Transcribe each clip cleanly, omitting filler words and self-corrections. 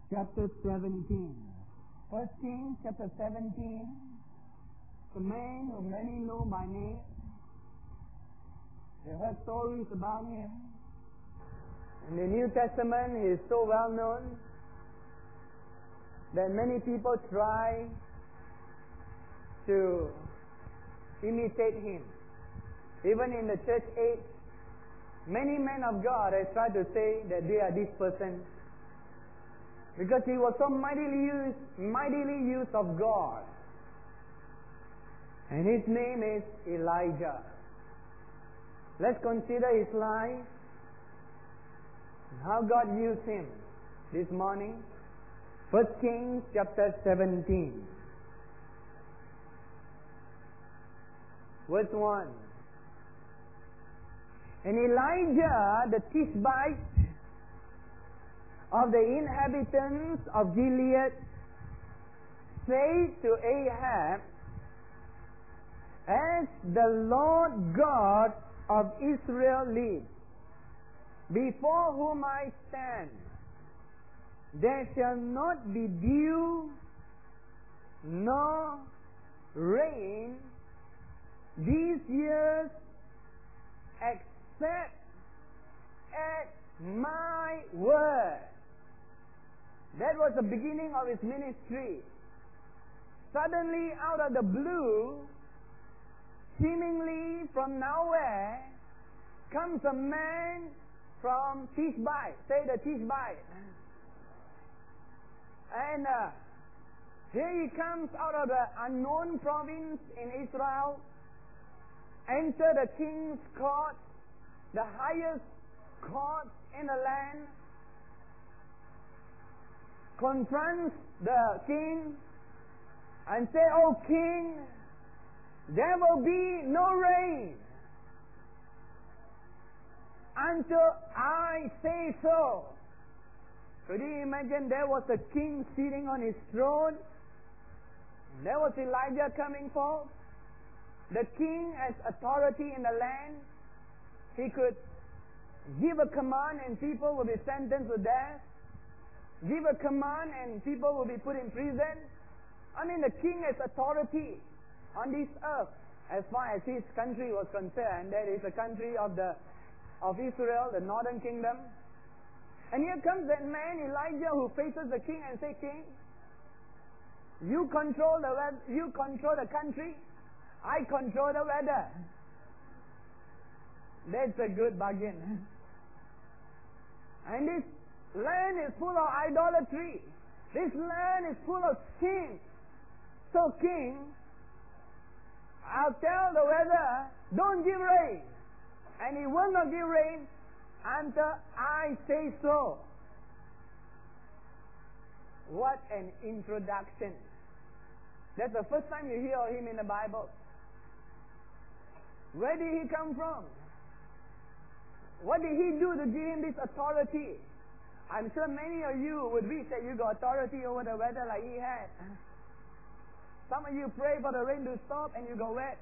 chapter 17. 1 Kings chapter 17. The man whom many know by name. They heard stories about him. In the New Testament, he is so well known that many people try to imitate him. Even in the church age, many men of God have tried to say that they are this person because he was so mightily used of God. And his name is Elijah. Let's consider his life and how God used him this morning. 1 Kings chapter 17. Verse 1. And Elijah the Tishbite of the inhabitants of Gilead said to Ahab, As the Lord God of Israel lives, before whom I stand, there shall not be dew nor rain these years except at my word. That was the beginning of his ministry. Suddenly, out of the blue, seemingly from nowhere, comes a man from Tishbite. Say the Tishbite. And here he comes out of the unknown province in Israel, enter the king's court, the highest court in the land, confronts the king and say, "O king, there will be no rain until I say so." Could you imagine there was a king sitting on his throne? There was Elijah coming forth. The king has authority in the land. He could give a command and people will be sentenced to death. Give a command and people will be put in prison. I mean, the king has authority on this earth as far as his country was concerned. That is the country of Israel, the northern kingdom. And here comes that man Elijah who faces the king and says, "King, you control the country. I control the weather." That's a good bargain. And this land is full of idolatry. This land is full of sin. So, king, I'll tell the weather, don't give rain. And he will not give rain until I say so. What an introduction. That's the first time you hear of him in the Bible. Where did he come from? What did he do to give him this authority? I'm sure many of you would wish that you got authority over the weather like he had. Some of you pray for the rain to stop and you go wet.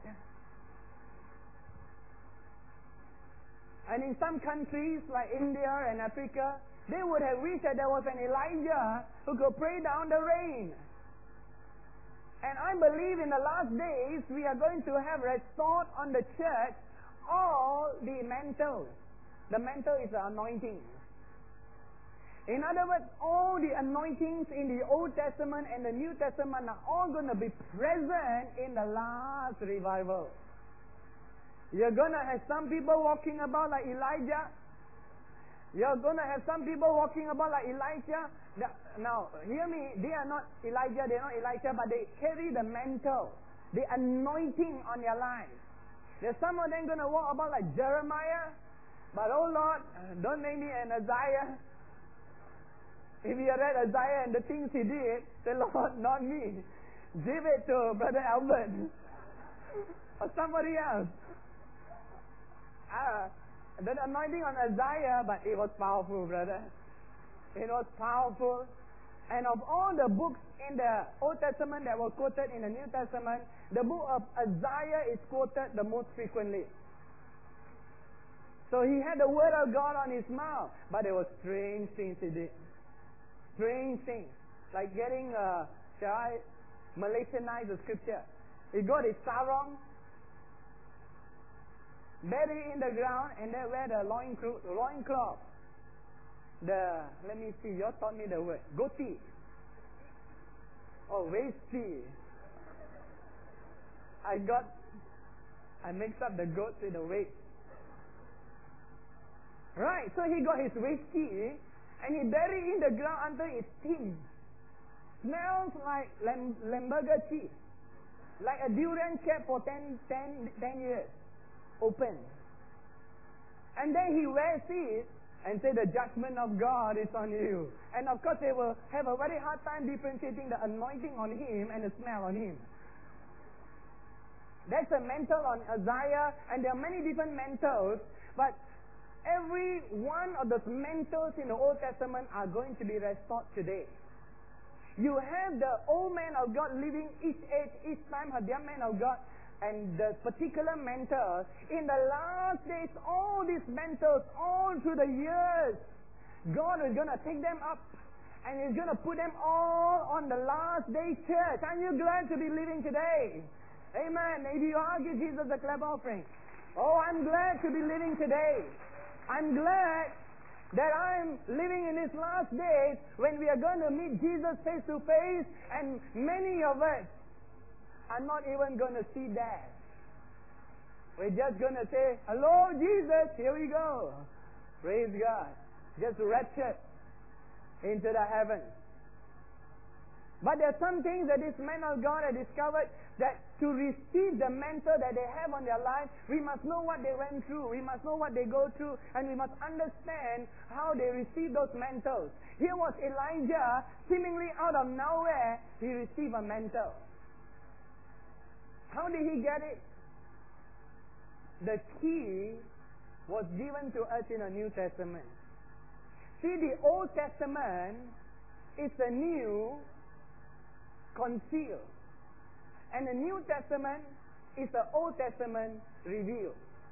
And in some countries like India and Africa, they would have wished that there was an Elijah who could pray down the rain. And I believe in the last days we are going to have restored on the church all the mantles. The mantle is the anointing. In other words, all the anointings in the Old Testament and the New Testament are all going to be present in the last revival. You're going to have some people walking about like Elijah. You're going to have some people walking about like Elijah. Now, hear me. They are not Elijah, they're not Elisha, but they carry the mantle, the anointing on their lives. There's some of them going to walk about like Jeremiah. But oh Lord, don't make me an Isaiah. If you read Isaiah and the things he did, say, "Lord, not me. Give it to Brother Albert." Or somebody else. The anointing on Isaiah, but it was powerful, brother. It was powerful. And of all the books in the Old Testament that were quoted in the New Testament, the book of Isaiah is quoted the most frequently. So he had the word of God on his mouth, but there were strange things he did. strange things, like getting, shall I Malaysianize the scripture? He got his sarong, bury in the ground, and then wear the loincloth. Let me see, you taught me the word. Goti. Oh, waisty. I mixed up the goat with the waist. Right, so he got his waisty, and he buried in the ground until it stinks. Smells like Lemberger cheese. Like a durian kept for 10 years. Open. And then he wears it and say the judgment of God is on you. And of course they will have a very hard time differentiating the anointing on him and the smell on him. That's a mantle on Isaiah, and there are many different mantles, but every one of those mantles in the Old Testament are going to be restored today. You have the old man of God living each age, each time have their man of God, and the particular mantle. In the last days, all these mantles, all through the years, God is going to take them up and He's going to put them all on the last day church. Aren't you glad to be living today? Amen. If you are, give Jesus a clap offering. Oh, I'm glad to be living today. I'm glad that I'm living in these last days when we are going to meet Jesus face to face, and many of us are not even going to see that. We're just going to say, hello Jesus, here we go. Praise God. Just raptured into the heavens. But there are some things that this man of God has discovered, that to receive the mantle that they have on their life, we must know what they went through. We must know what they go through, and we must understand how they received those mantles. Here was Elijah, seemingly out of nowhere, he received a mantle. How did he get it? The key was given to us in the New Testament. See, the Old Testament is the new concealed, and the New Testament is the Old Testament revealed.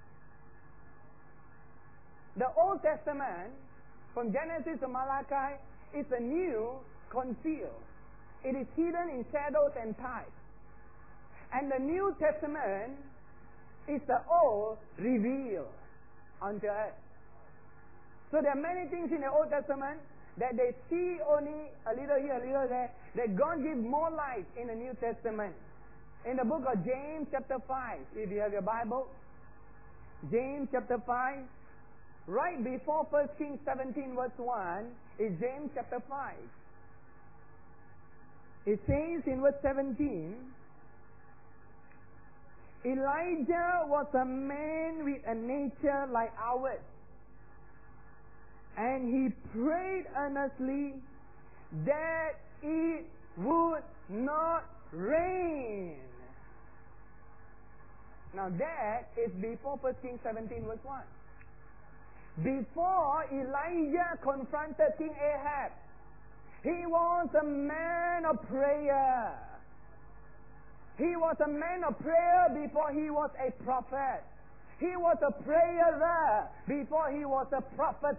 The Old Testament, from Genesis to Malachi, is the new concealed. It is hidden in shadows and types. And the New Testament is the Old revealed unto us. So there are many things in the Old Testament that they see only a little here, a little there, that God gives more light in the New Testament. In the book of James chapter 5, if you have your Bible, James chapter 5, right before 1 Kings 17 verse 1, is James chapter 5. It says in verse 17, Elijah was a man with a nature like ours, and he prayed earnestly that it would not rain. Now that is before 1 Kings 17 verse 1. Before Elijah confronted King Ahab, he was a man of prayer. He was a man of prayer before he was a prophet. He was a prayer before he was a prophet.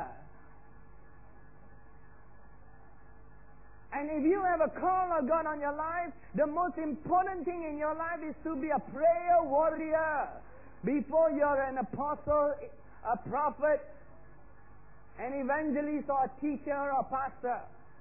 And if you have a call of God on your life, the most important thing in your life is to be a prayer warrior before you're an apostle, a prophet, an evangelist, or a teacher or pastor.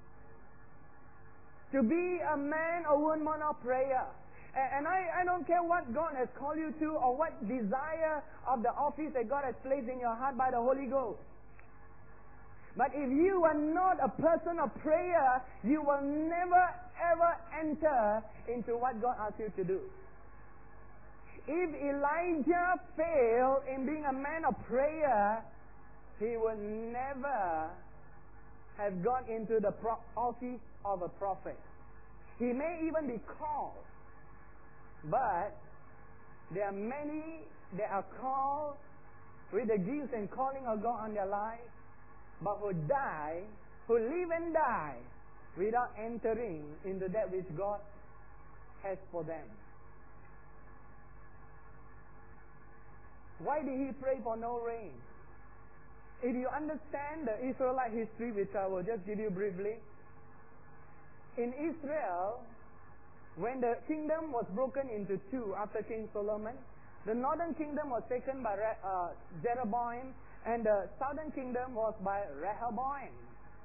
To be a man or woman of prayer. And I don't care what God has called you to, or what desire of the office that God has placed in your heart by the Holy Ghost. But if you are not a person of prayer, you will never ever enter into what God asks you to do. If Elijah failed in being a man of prayer, he would never have gone into the office of a prophet. He may even be called. But there are many that are called with the gifts and calling of God on their life, but who live and die without entering into that which God has for them. Why did he pray for no rain? if you understand the Israelite history, which I will just give you briefly, in Israel, when the kingdom was broken into two after King Solomon, the northern kingdom was taken by Jeroboam, and the southern kingdom was by Rehoboam.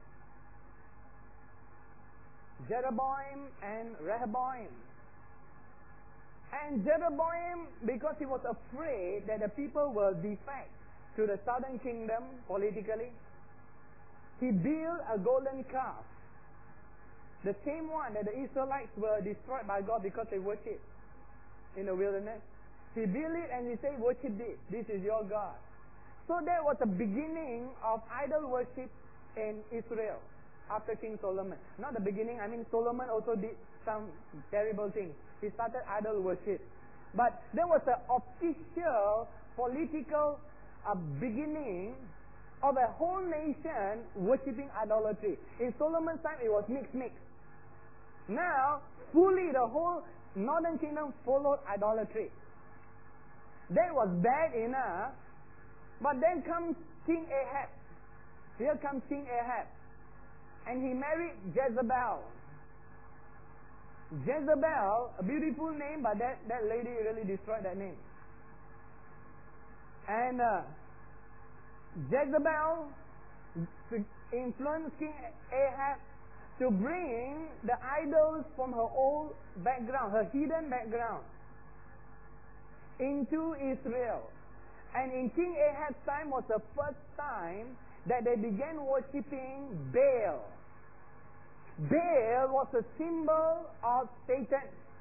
Jeroboam and Rehoboam. And Jeroboam, because he was afraid that the people will defect to the southern kingdom politically, he built a golden calf. The same one that the Israelites were destroyed by God because they worshipped in the wilderness. He built it and he said, worship this. This is your God. So that was the beginning of idol worship in Israel after King Solomon. Not the beginning, I mean Solomon also did some terrible things. He started idol worship. But there was an official political beginning of a whole nation worshipping idolatry. In Solomon's time it was mixed. Now, fully the whole northern kingdom followed idolatry. That was bad enough. But then comes King Ahab. Here comes King Ahab. And he married Jezebel. Jezebel, a beautiful name, but that lady really destroyed that name. And Jezebel influenced King Ahab to bring the idols from her old background, her hidden background, into Israel. And in King Ahab's time was the first time that they began worshipping Baal. Baal was a symbol of Satan.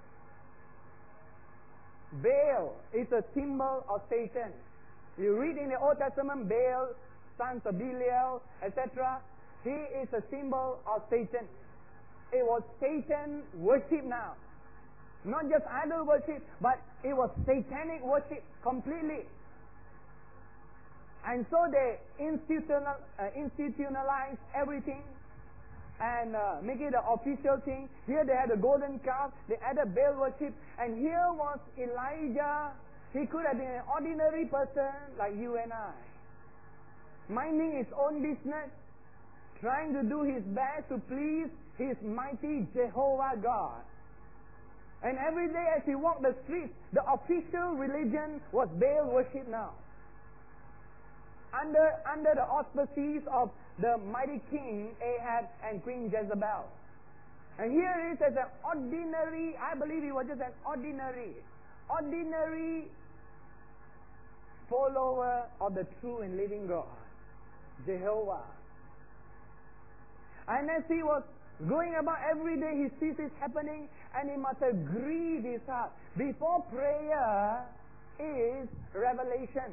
Baal is a symbol of Satan. You read in the Old Testament, Baal, sons of Belial, etc. He is a symbol of Satan. It was Satan worship now. Not just idol worship, but it was satanic worship completely. And so they institutionalized everything and make it an official thing. Here they had a golden calf, they added Baal worship, and here was Elijah. He could have been an ordinary person like you and I, minding his own business, trying to do his best to please his mighty Jehovah God. And every day as he walked the streets, the official religion was Baal worship now. Under the auspices of the mighty king Ahab and Queen Jezebel. And here it is as an ordinary, I believe he was just an ordinary follower of the true and living God, Jehovah. And as he was going about every day, he sees this happening and he must have grieved his heart. Before prayer is revelation.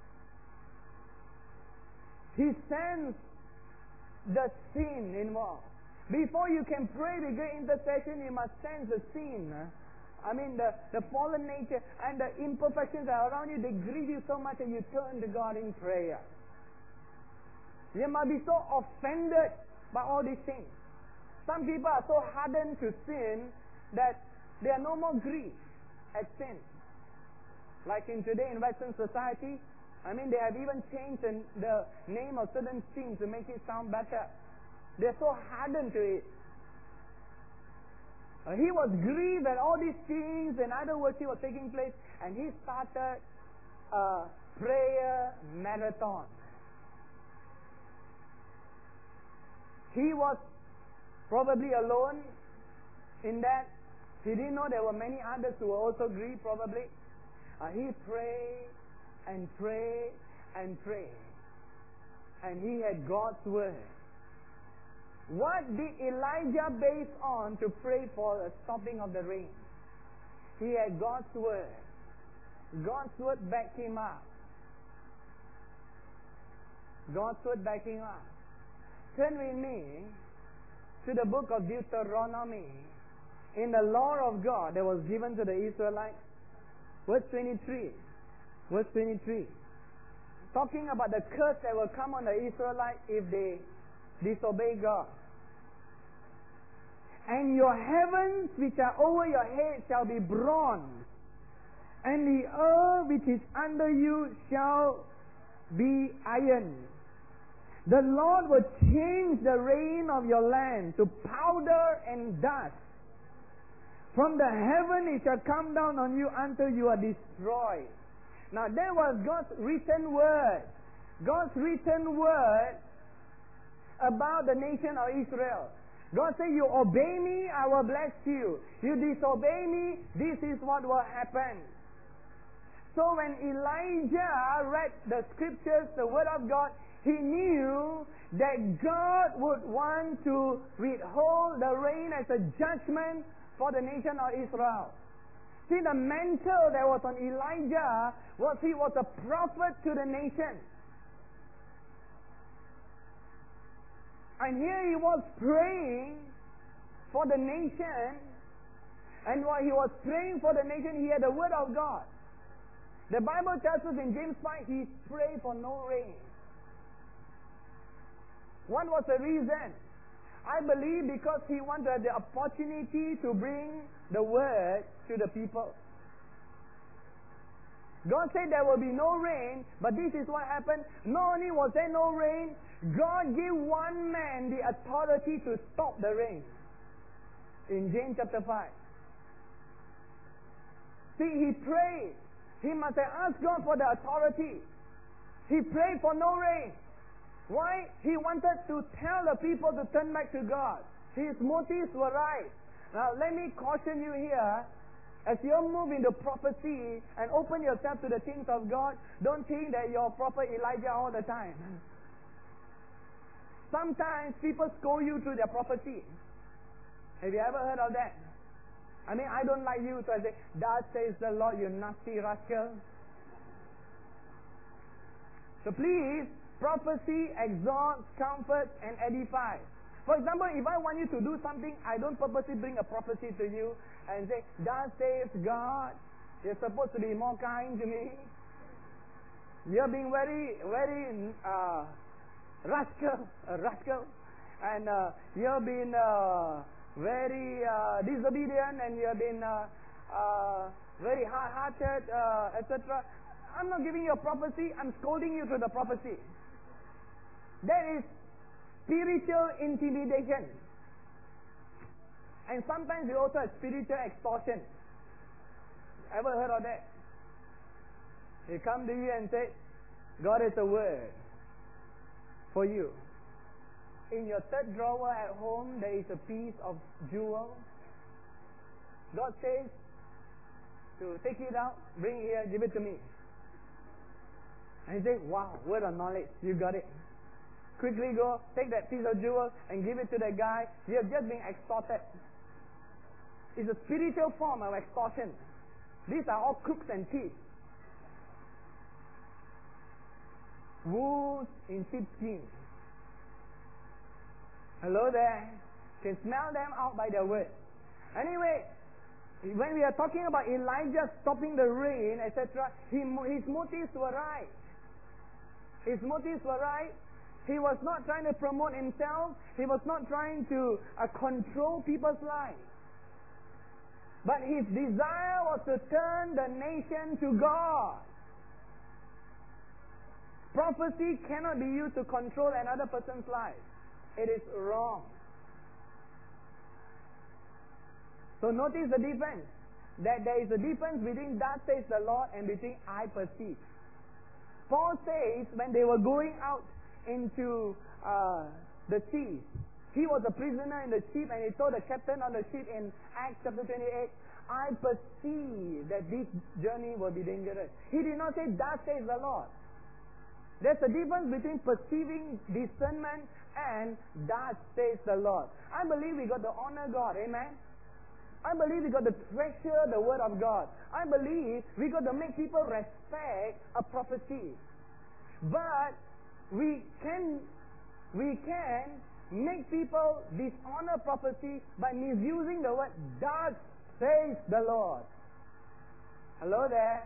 He sensed the sin involved. Before you can pray with great intercession, you must sense the sin. I mean the fallen nature and the imperfections that are around you, they grieve you so much and you turn to God in prayer. You must be so offended by all these things. Some people are so hardened to sin that they are no more grieved at sin. Like in today in Western society, I mean, they have even changed the name of certain sins to make it sound better. They're so hardened to it. He was grieved that all these things and idol worship were taking place, and he started a prayer marathon. He was probably alone in that. He didn't know there were many others who were also grieved, probably. He prayed and pray and pray. And he had God's word. What did Elijah base on to pray for the stopping of the rain? He had God's word. God's word backed him up. God's word backed him up. Turn with me to the book of Deuteronomy. In the law of God that was given to the Israelites, verse 23. Verse 23. Talking about the curse that will come on the Israelites if they disobey God. And your heavens which are over your head shall be bronze, and the earth which is under you shall be iron. The Lord will change the rain of your land to powder and dust. From the heaven it shall come down on you until you are destroyed. Now that was God's written word. God's written word about the nation of Israel. God said, you obey me, I will bless you. You disobey me, this is what will happen. So when Elijah read the scriptures, the word of God, he knew that God would want to withhold the rain as a judgment for the nation of Israel. See, the mantle that was on Elijah was he was a prophet to the nation. And here he was praying for the nation. And while he was praying for the nation, he had the word of God. The Bible tells us in James 5, he prayed for no rain. What was the reason? I believe because he wanted the opportunity to bring the word to the people. God said there will be no rain, but this is what happened. Not only was there no rain, God gave one man the authority to stop the rain. In James chapter 5. See, he prayed. He must have asked God for the authority. He prayed for no rain. Why? He wanted to tell the people to turn back to God. His motives were right. Now, let me caution you here. As you move into prophecy and open yourself to the things of God, don't think that you're prophet Elijah all the time. Sometimes people scold you through their prophecy. Have you ever heard of that? I mean, I don't like you, so I say, "Thus says the Lord, you nasty rascal." So please, prophecy exhorts, comforts, and edifies. For example, if I want you to do something, I don't purposely bring a prophecy to you and say, "Thus says God, you're supposed to be more kind to me. You're being very, very rascal, and you've been very disobedient, and you've been very hard-hearted, etc." I'm not giving you a prophecy, I'm scolding you through the prophecy. That is spiritual intimidation. And sometimes we also have spiritual extortion. Ever heard of that? They come to you and say, "God has a word for you. In your third drawer at home, there is a piece of jewel. God says to take it out, bring it here, give it to me." And you say, "Wow, word of knowledge, you got it." Quickly go, take that piece of jewel and give it to that guy. You have just been extorted. It's a spiritual form of extortion. These are all crooks and thieves. Wolves in sheepskin. Hello there. Can smell them out by their words. Anyway, when we are talking about Elijah stopping the rain, etc., his motives were right. His motives were right. He was not trying to promote himself. He was not trying to control people's lives. But his desire was to turn the nation to God. Prophecy cannot be used to control another person's life. It is wrong. So notice the difference. That there is a difference between "Thus says the Lord" and between "I perceive." Paul says when they were going out into the sea, he was a prisoner in the ship, and he told the captain of the ship in Acts chapter 28, "I perceive that this journey will be dangerous." He did not say "Thus says the Lord." There's a difference between perceiving discernment and "Thus says the Lord." I believe we got to honor God. Amen. I believe we got to treasure the word of God. I believe we got to make people respect a prophecy. But we can make people dishonor prophecy by misusing the word "Thus says the Lord." Hello there.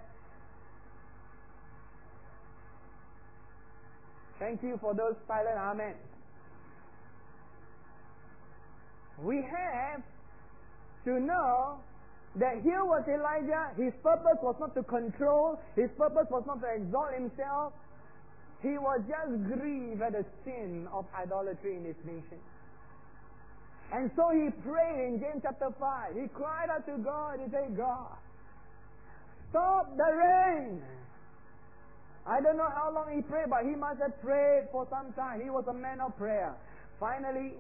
Thank you for those silent amen. We have to know that here was Elijah. His purpose was not to control. His purpose was not to exalt himself. He was just grieved at the sin of idolatry in his nation. And so he prayed in James chapter 5. He cried out to God. He said, God, stop the rain. I don't know how long he prayed, but he must have prayed for some time. He was a man of prayer. Finally,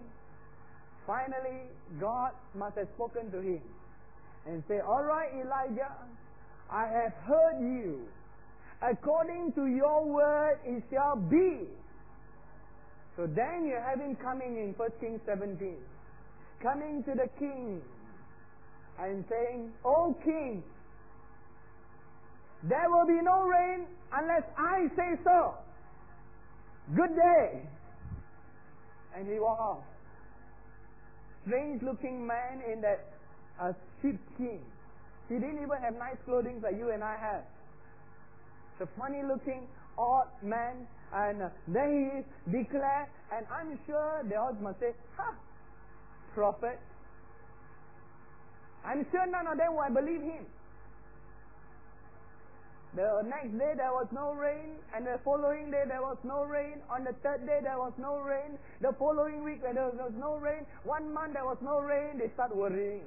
God must have spoken to him and say, all right, Elijah, I have heard you. According to your word, it shall be. So then you have him coming in 1 Kings 17. Coming to the king and saying, O king, there will be no rain unless I say so. Good day. And he walked off. Strange looking man in that sheepskin. He didn't even have nice clothing like you and I have. It's a funny looking, odd man. And then he declared, and I'm sure they all must say, ha! Prophet. I'm sure none of them will believe him. The next day there was no rain, and the following day there was no rain. On the third day there was no rain. The following week there was no rain. 1 month there was no rain. They start worrying.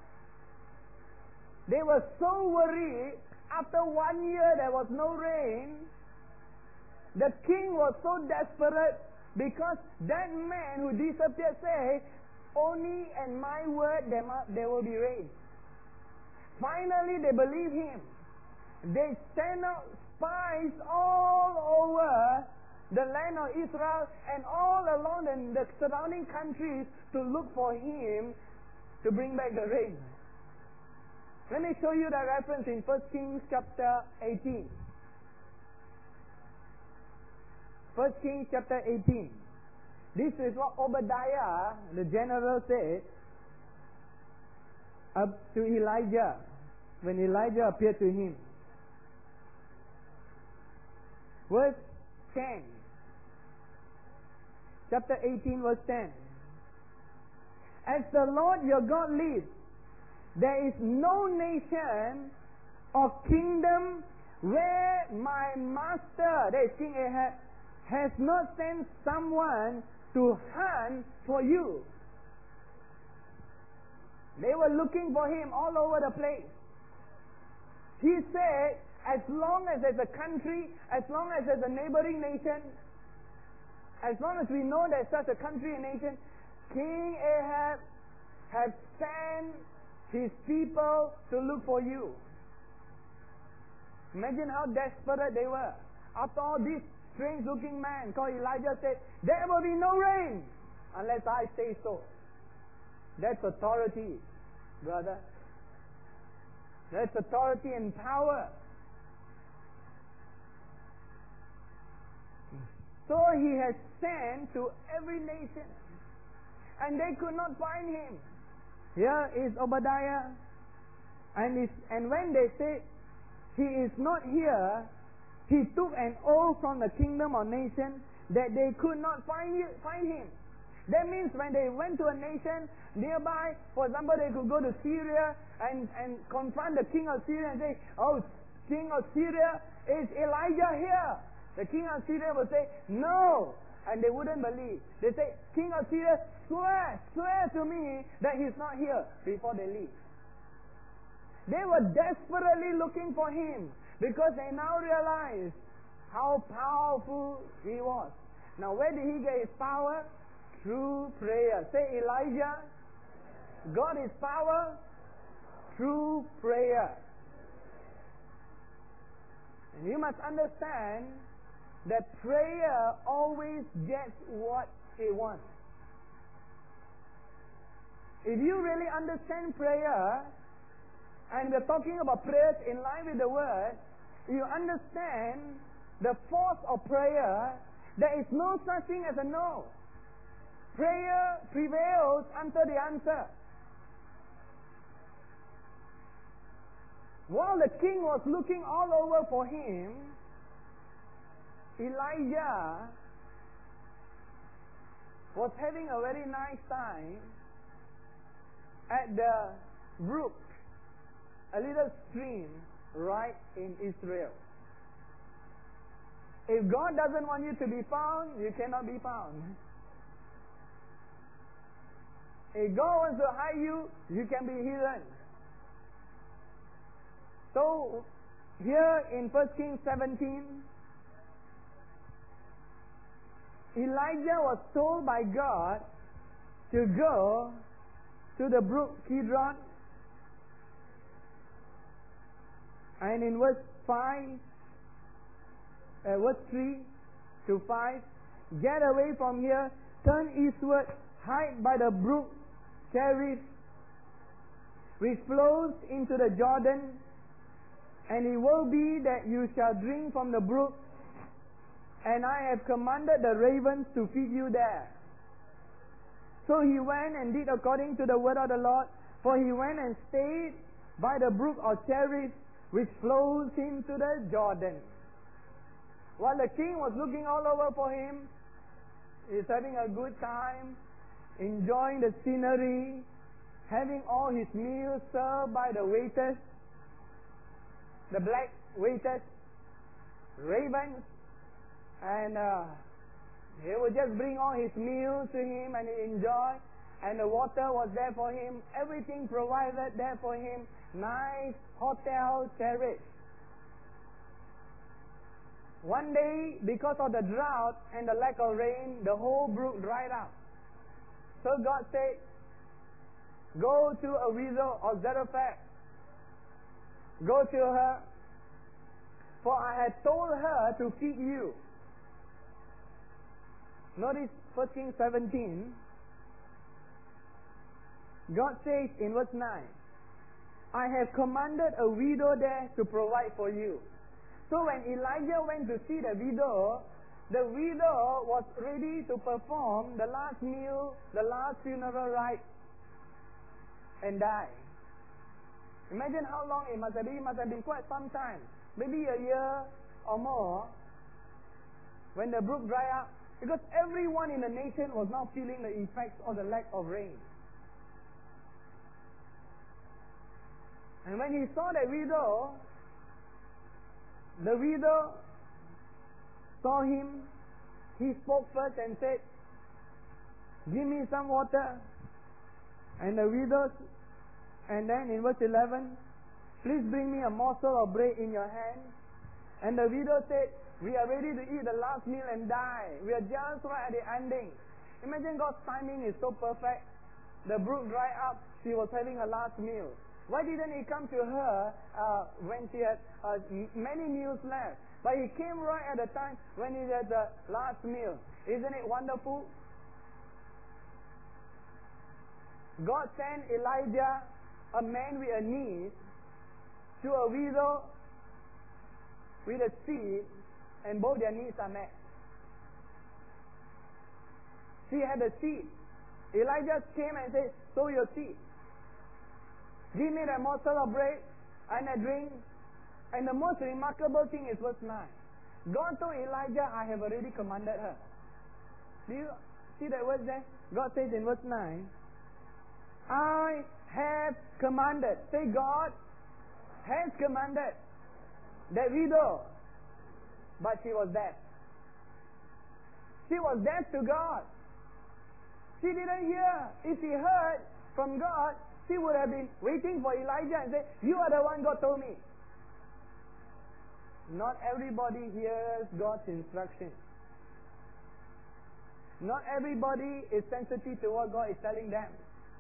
They were so worried. After 1 year there was no rain. The king was so desperate because that man who disappeared said, only in my word there will be rain. Finally they believe him. They send out spies all over the land of Israel and all along the surrounding countries to look for him to bring back the rain. Let me show you the reference in 1 Kings chapter 18. 1 Kings chapter 18. This is what Obadiah, the general, said to Elijah when Elijah appeared to him. Verse 10. Chapter 18, verse 10. As the Lord your God lives, there is no nation or kingdom where my master, that is King Ahab, has not sent someone to hunt for you. They were looking for him all over the place. He said, as long as there's a country, as long as there's a neighboring nation, as long as we know there's such a country and nation, King Ahab has sent his people to look for you. Imagine how desperate they were. After all, this strange looking man called Elijah said, there will be no rain unless I say so. That's authority, brother. That's authority and power. So he has sent to every nation, and they could not find him. Here is Obadiah, and when they said he is not here, he took an oath from the kingdom or nation that they could not find him. That means when they went to a nation nearby, for example, they could go to Syria and confront the king of Syria and say, oh, king of Syria, is Elijah here? The king of Syria would say, no. And they wouldn't believe. They say, king of Syria, swear to me that he's not here, before they leave. They were desperately looking for him because they now realize how powerful he was. Now, where did he get his power? Through prayer. Say, Elijah got his power through prayer. And you must understand that prayer always gets what it wants. If you really understand prayer, and we're talking about prayers in line with the word, you understand the force of prayer. There is no such thing as a no. Prayer prevails until the answer. While the king was looking all over for him, Elijah was having a very nice time at the brook, a little stream right in Israel. If God doesn't want you to be found, you cannot be found. If God wants to hide you, you can be hidden. So, here in 1 Kings 17, Elijah was told by God to go to the brook Kidron. And in verse 3 to 5, get away from here, turn eastward, hide by the brook Cherith, which flows into the Jordan, and it will be that you shall drink from the brook, and I have commanded the ravens to feed you there. So he went and did according to the word of the Lord, for he went and stayed by the brook of Cherith, which flows into the Jordan. While the king was looking all over for him, he's having a good time, enjoying the scenery, having all his meals served by the waiters, the black waiters, ravens, and he would just bring all his meals to him and he enjoyed, and the water was there for him, everything provided there for him, nice hotel terrace. One day, because of the drought and the lack of rain, the whole brook dried up. So God said, go to a widow of Zarephath. Go to her, for I had told her to feed you. Notice 1 Kings 17. God says in verse 9, I have commanded a widow there to provide for you. So when Elijah went to see the widow was ready to perform the last meal, the last funeral rite, and die. Imagine how long it must have been. It must have been quite some time. Maybe a year or more when the brook dried up. Because everyone in the nation was now feeling the effects of the lack of rain. And when he saw the widow saw him. He spoke first and said, give me some water. And the widow, and then in verse 11, please bring me a morsel of bread in your hand. And the widow said, we are ready to eat the last meal and die. We are just right at the ending. Imagine God's timing is so perfect. The brook dried up. She was having her last meal. Why didn't he come to her when she had many meals left? But he came right at the time when he had the last meal. Isn't it wonderful? God sent Elijah, a man with a need, to a widow with a seed, and both their needs are met. She had a seed. Elijah came and said, sow your seed. Give me the morsel of bread and a drink. And the most remarkable thing is verse 9. God told Elijah, I have already commanded her. Do you see that word there? God says in verse 9, I have commanded. Say, God has commanded that widow. But she was dead. She was dead to God. She didn't hear. If she heard from God, she would have been waiting for Elijah and say, you are the one God told me. Not everybody hears God's instruction. Not everybody is sensitive to what God is telling them.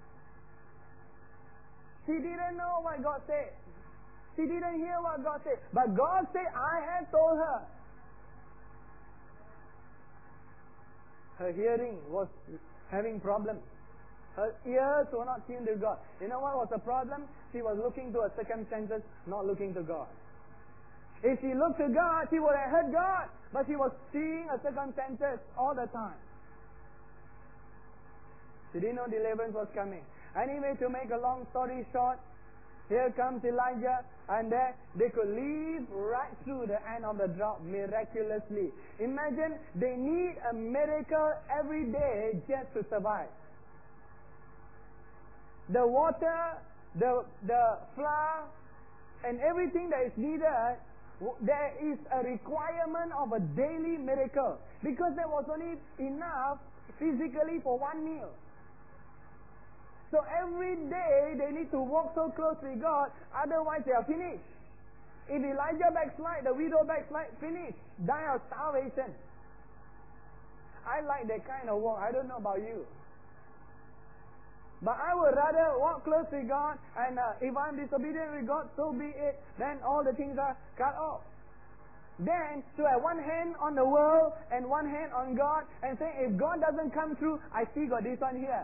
She didn't know what God said. She didn't hear what God said. But God said, I have told her. Her hearing was having problems. Her ears were not tuned to God. You know what was the problem? She was looking to her circumstances, not looking to God. If she looked to God, she would have heard God. But she was seeing her circumstances all the time. She didn't know deliverance was coming. Anyway, to make a long story short, here comes Elijah, and there they could live right through the end of the drought miraculously. Imagine they need a miracle every day just to survive. The water, the flour, and everything that is needed there is a requirement of a daily miracle, because there was only enough physically for one meal. So every day they need to walk so close with God, otherwise they are finished. If Elijah backslide, the widow backslide, finish, die of starvation. I like that kind of walk. I don't know about you. But I would rather walk close with God, and if I'm disobedient with God, so be it. Then all the things are cut off. Then, to have one hand on the world and one hand on God, and say, if God doesn't come through, I still got this one here.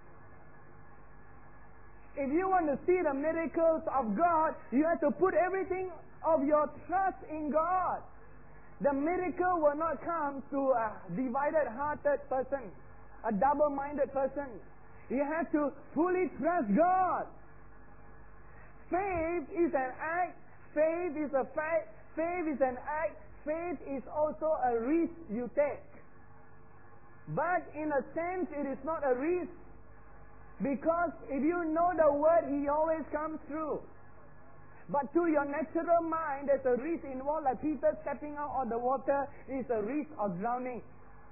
If you want to see the miracles of God, you have to put everything of your trust in God. The miracle will not come to a divided-hearted person, a double-minded person. You have to fully trust God. Faith is an act. Faith is a fact. Faith is an act. Faith is also a risk you take. But in a sense, it is not a risk. Because if you know the word, He always comes through. But to your natural mind, there's a risk involved, like Peter stepping out of the water is a risk of drowning.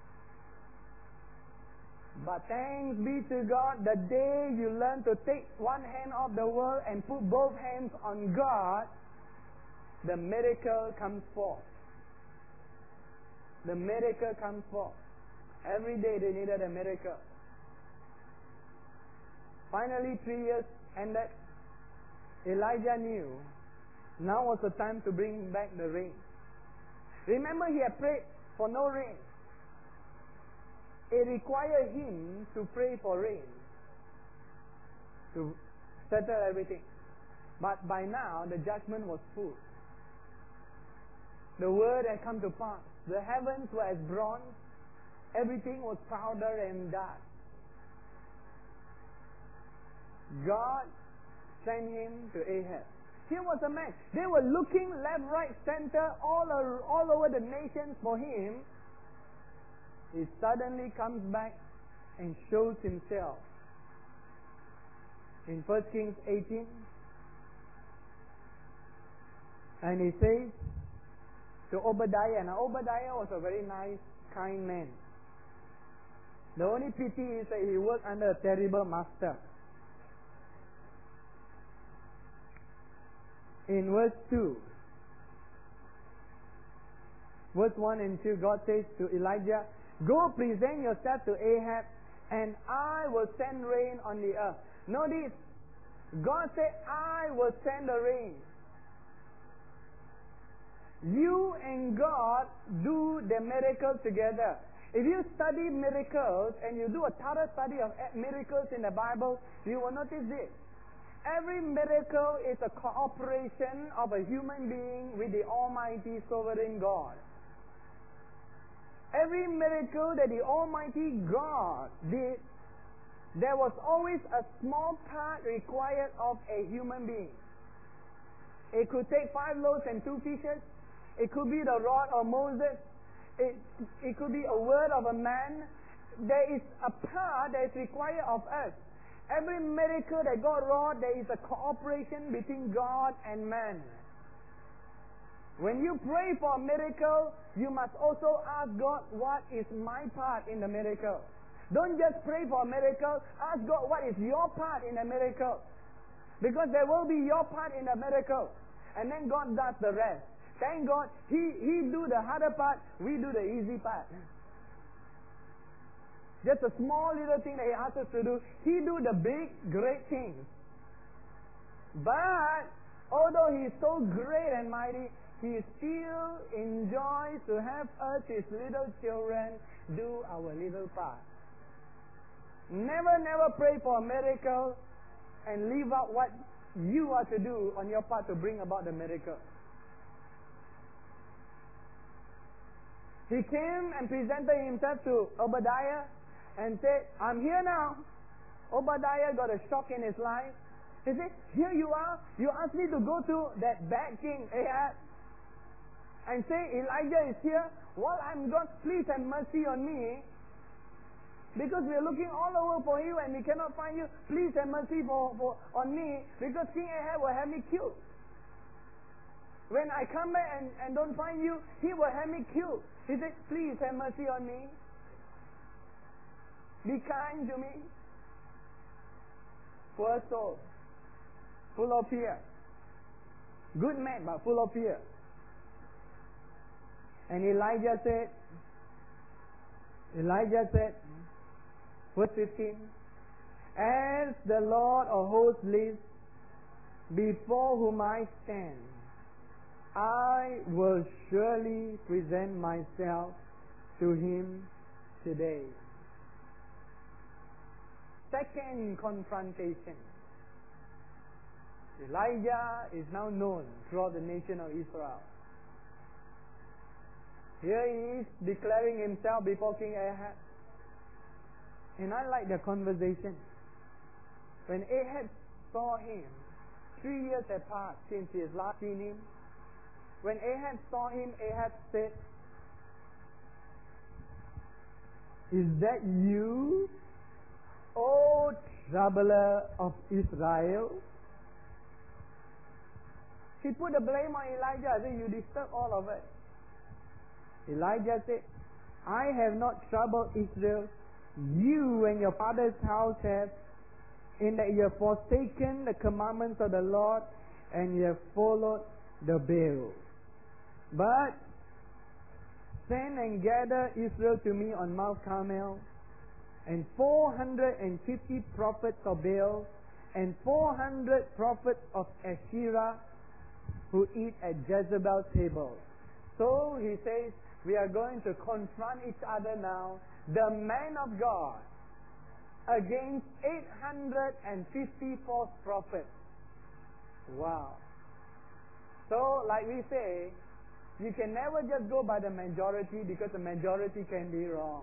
But thanks be to God, the day you learn to take one hand off the world and put both hands on God, the miracle comes forth. The miracle comes forth. Every day they needed a miracle. Finally, 3 years ended. Elijah knew now was the time to bring back the rain. Remember, he had prayed for no rain. It required him to pray for rain to settle everything. But by now, the judgment was full. The word had come to pass. The heavens were as bronze. Everything was powder and dust. God sent him to Ahab. Here was a man. They were looking left, right, center, all over the nations for him. He suddenly comes back and shows himself. In 1 Kings 18, and he says to Obadiah, now Obadiah was a very nice, kind man. The only pity is that he worked under a terrible master. In verse 2, verse 1 and 2, God says to Elijah, go present yourself to Ahab, and I will send rain on the earth. Notice, God said, I will send the rain. You and God do the miracles together. If you study miracles and you do a thorough study of miracles in the Bible, you will notice this. Every miracle is a cooperation of a human being with the Almighty Sovereign God. Every miracle that the Almighty God did, there was always a small part required of a human being. It could take 5 loaves and 2 fishes. It could be the rod of Moses. It could be a word of a man. There is a part that is required of us. Every miracle that God wrought, there is a cooperation between God and man. When you pray for a miracle, you must also ask God, what is my part in the miracle? Don't just pray for a miracle. Ask God, what is your part in the miracle? Because there will be your part in the miracle. And then God does the rest. Thank God, He do the harder part, we do the easy part. Just a small little thing that He asks us to do, He do the big, great things. But, although He is so great and mighty, He still enjoys to have us, His little children, do our little part. Never pray for a miracle and leave out what you are to do on your part to bring about the miracle. He came and presented himself to Obadiah and said, I'm here now. Obadiah got a shock in his life. He said, here you are. You asked me to go to that bad king, Ahab, and say, Elijah is here. Well, I'm God, please have mercy on me. Because we are looking all over for you and we cannot find you. Please have mercy on me, because King Ahab will have me killed. When I come back and don't find you, he will have me killed. He said, please have mercy on me. Be kind to me. Poor soul. Full of fear. Good man, but full of fear. And Elijah said, verse 15, as the Lord of hosts lives, before whom I stand, I will surely present myself to him today. Second confrontation. Elijah is now known throughout the nation of Israel. Here he is declaring himself before King Ahab. And I like the conversation. When Ahab saw him, 3 years had passed since he has last seen him. When Ahab saw him, Ahab said, is that you, O troubler of Israel? He put the blame on Elijah. Said, you disturb all of us. Elijah said, I have not troubled Israel. You and your father's house have, in that you have forsaken the commandments of the Lord and you have followed the Baal. But send and gather Israel to me on Mount Carmel, and 450 prophets of Baal and 400 prophets of Asherah who eat at Jezebel's table. So he says, we are going to confront each other now, the man of God against 850 false prophets. Wow. So, like we say, you can never just go by the majority, because the majority can be wrong.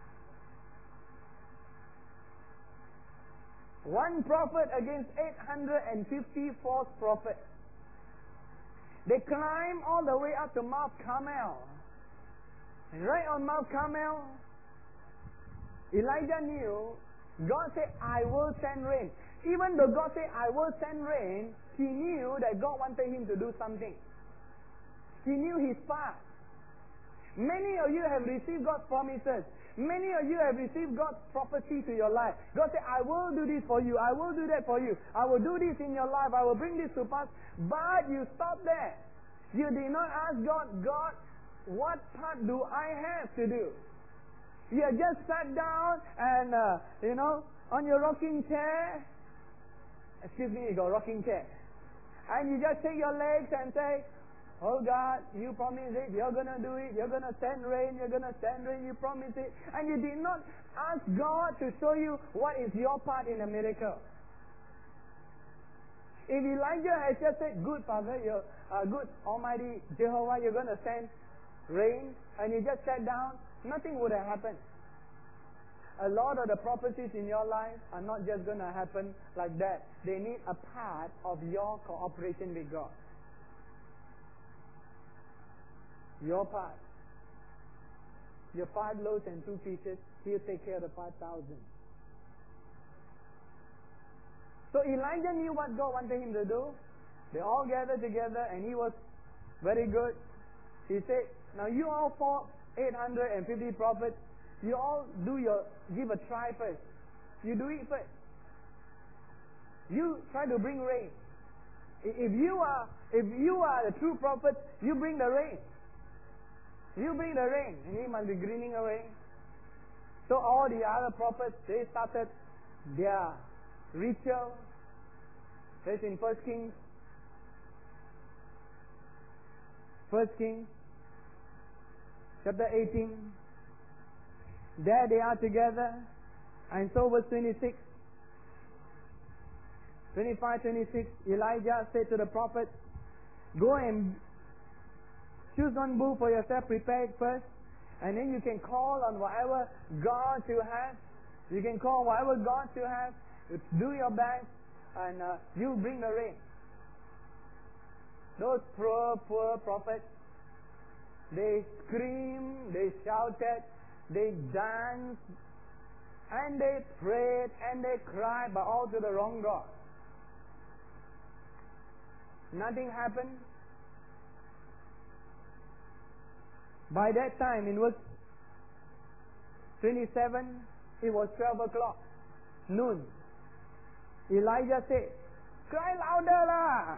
One prophet against 850 false prophets. They climb all the way up to Mount Carmel. And right on Mount Carmel, Elijah knew God said, I will send rain. Even though God said, I will send rain, he knew that God wanted him to do something. He knew his part. Many of you have received God's promises. Many of you have received God's prophecy to your life. God said, I will do this for you. I will do that for you. I will do this in your life. I will bring this to pass. But you stop there. You did not ask God, God, what part do I have to do? You just sat down and, on your rocking chair. Excuse me, you got a rocking chair. And you just take your legs and say, oh God, you promised it, you're going to do it, you're going to send rain, you promised it. And you did not ask God to show you what is your part in a miracle. If Elijah has just said, good Father, you're good Almighty Jehovah, you're going to send rain, and you just sat down, nothing would have happened. A lot of the prophecies in your life are not just going to happen like that. They need a part of your cooperation with God. Your part. Your 5 loaves and 2 fishes, he'll take care of the 5,000. So Elijah knew what God wanted him to do. They all gathered together and he was very good. He said, now you all 850 prophets, you all give a try first. You do it first. You try to bring rain. If you are the true prophet, you bring the rain. You bring the rain, and he must be grinning away. So all the other prophets, they started their ritual. That's in 1 Kings. 1 Kings, chapter 18. There they are together. And so verse 26. 25, 26. Elijah said to the prophet, go and choose one bull for yourself, prepare it first, and then you can call on whatever God you have. You can call whatever God you have. Do your best, and you bring the rain. Those poor prophets, they screamed, they shouted, they danced, and they prayed, and they cried, but all to the wrong God. Nothing happened. By that time, in verse 27, it was 12 o'clock, noon. Elijah said, cry louder lah.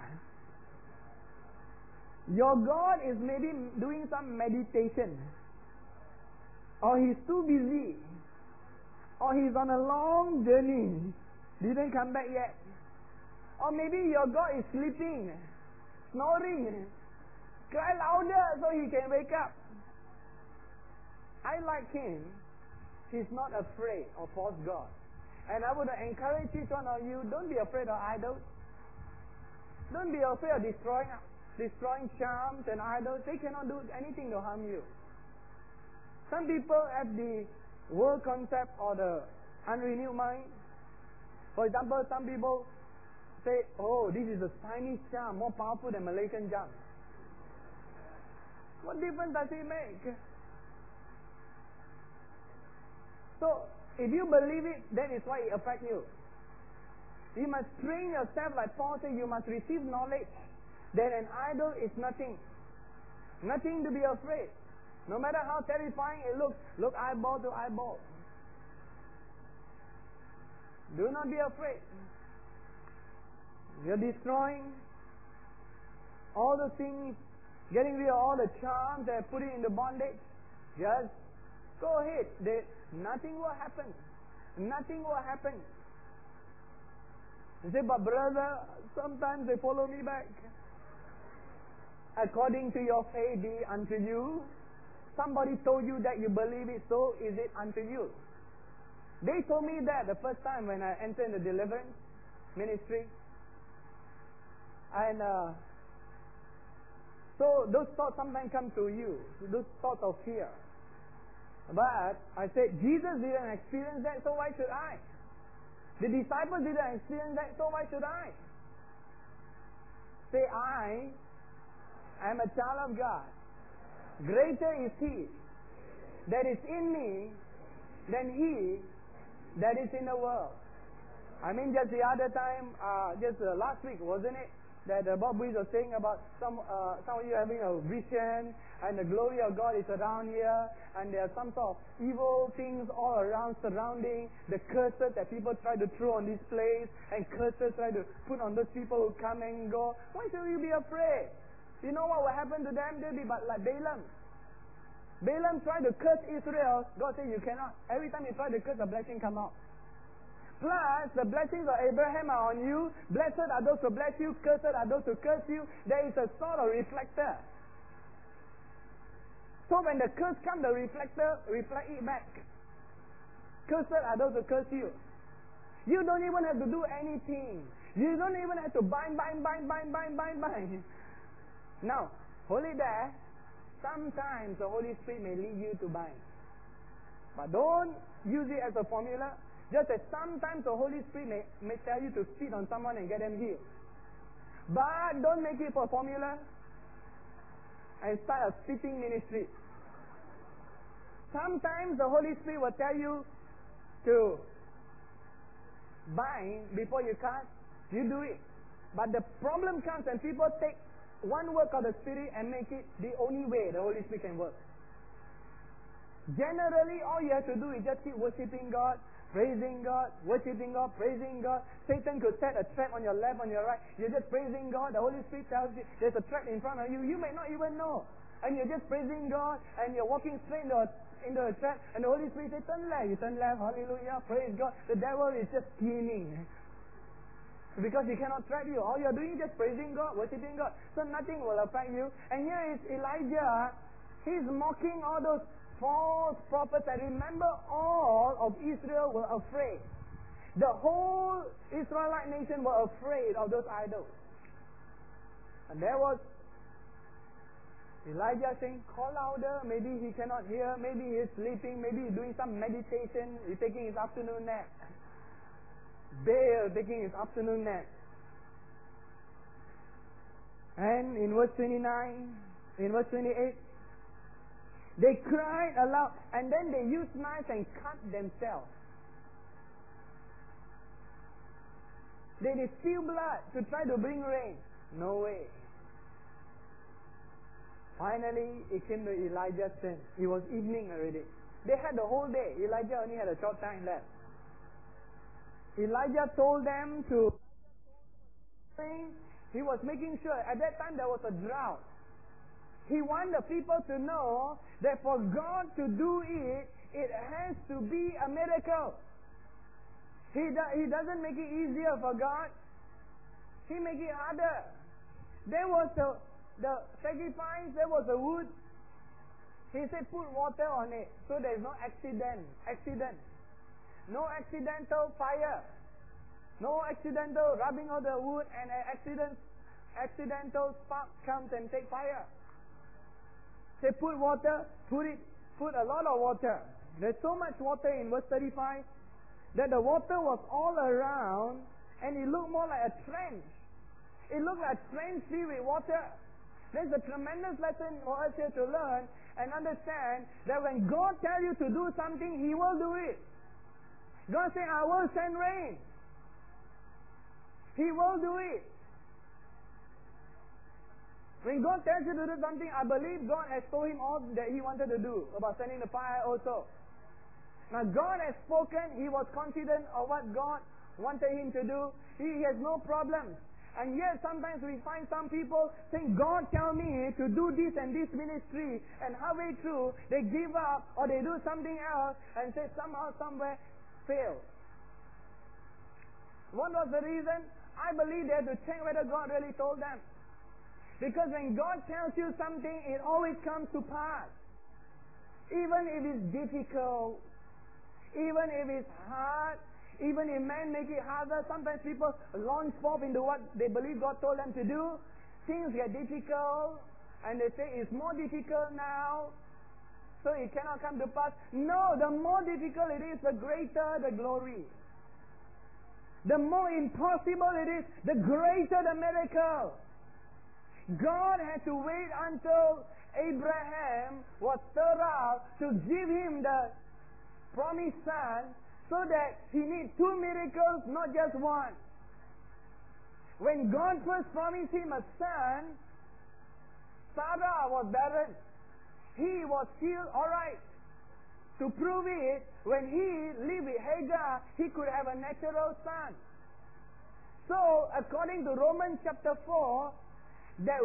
Your God is maybe doing some meditation. Or he's too busy. Or he's on a long journey. Didn't come back yet. Or maybe your God is sleeping, snoring. Cry louder so he can wake up. I like him. He's not afraid of false gods. And I would encourage each one of you, don't be afraid of idols. Don't be afraid of destroying charms and idols. They cannot do anything to harm you. Some people have the world concept or the unrenewed mind. For example, some people say, oh, this is a Chinese charm more powerful than Malaysian charm. What difference does it make? So, if you believe it, that is why it affects you. You must train yourself, like Paul said, you must receive knowledge that an idol is nothing. Nothing to be afraid. No matter how terrifying it looks, look eyeball to eyeball. Do not be afraid. You're destroying all the things, getting rid of all the charms that put it into bondage. Just go ahead. Nothing will happen. Nothing will happen. You say, but brother, sometimes they follow me back. According to your faith be unto you. Somebody told you that you believe it, so is it unto you. They told me that the first time when I entered the deliverance ministry. And so those thoughts sometimes come to you, those thoughts of fear. But I said, Jesus didn't experience that, so why should I? The disciples didn't experience that, so why should I? Say, I am a child of God. Greater is He that is in me than he that is in the world. I mean, just the other time, last week, wasn't it? That Bob Weiss was saying about some of you having a vision and the glory of God is around here and there are some sort of evil things all around surrounding the curses that people try to throw on this place and curses try to put on those people who come and go. Why should you be afraid? You know what will happen to them? They'll be but like Balaam. Balaam tried to curse Israel. God said you cannot. Every time you try to curse, the blessing come out. Plus, the blessings of Abraham are on you. Blessed are those who bless you. Cursed are those who curse you. There is a sort of reflector. So when the curse comes, the reflector reflect it back. Cursed are those who curse you. You don't even have to do anything. You don't even have to bind. Now, hold it there. Sometimes the Holy Spirit may lead you to bind. But don't use it as a formula. Just as sometimes the Holy Spirit may tell you to spit on someone and get them healed. But don't make it for formula and start a spitting ministry. Sometimes the Holy Spirit will tell you to bind before you cast. You do it. But the problem comes when people take one work of the Spirit and make it the only way the Holy Spirit can work. Generally, all you have to do is just keep worshiping God, praising God, worshiping God, praising God. Satan could set a trap on your left, on your right. You're just praising God. The Holy Spirit tells you there's a trap in front of you. You may not even know. And you're just praising God and you're walking straight into a trap. And the Holy Spirit says, turn left. You turn left. Hallelujah. Praise God. The devil is just scheming. Because he cannot trap you. All you're doing is just praising God, worshiping God. So nothing will affect you. And here is Elijah. He's mocking all those false prophets. And remember, all of Israel were afraid. The whole Israelite nation were afraid of those idols. And there was Elijah saying, call louder. Maybe he cannot hear. Maybe he's sleeping. Maybe he's doing some meditation. He's taking his afternoon nap. Baal taking his afternoon nap. And in verse 29, in verse 28, they cried aloud and then they used knives and cut themselves. They spill blood to try to bring rain. No way. Finally, it came to Elijah's turn. It was evening already. They had the whole day. Elijah only had a short time left. Elijah told them to... He was making sure. At that time, there was a drought. He wanted the people to know that for God to do it, it has to be a miracle. He doesn't make it easier for God. He make it harder. There was the sacrifice, there was the wood. He said put water on it so there is no accident. No accidental fire. No accidental rubbing of the wood and an accidental spark comes and take fire. Say put water, put a lot of water. There's so much water in verse 35 that the water was all around and it looked more like a trench. It looked like a trench filled with water. There's a tremendous lesson for us here to learn and understand that when God tells you to do something, He will do it. God said, I will send rain. He will do it. When God tells you to do something, I believe God has told him all that He wanted to do about sending the fire also. Now God has spoken. He was confident of what God wanted him to do. He has no problems. And yet sometimes we find some people saying, God tell me to do this and this ministry, and halfway through they give up or they do something else and say somehow, somewhere fail. What was the reason? I believe they had to check whether God really told them. Because when God tells you something, it always comes to pass. Even if it's difficult, even if it's hard, even if men make it harder, sometimes people launch forth into what they believe God told them to do. Things get difficult, and they say it's more difficult now, so it cannot come to pass. No, the more difficult it is, the greater the glory. The more impossible it is, the greater the miracle. God had to wait until Abraham was stirred up to give him the promised son, so that he needs two miracles, not just one. When God first promised him a son, Sarah was barren. He was still alright. To prove it, when he lived with Hagar, he could have a natural son. So, according to Romans chapter 4, that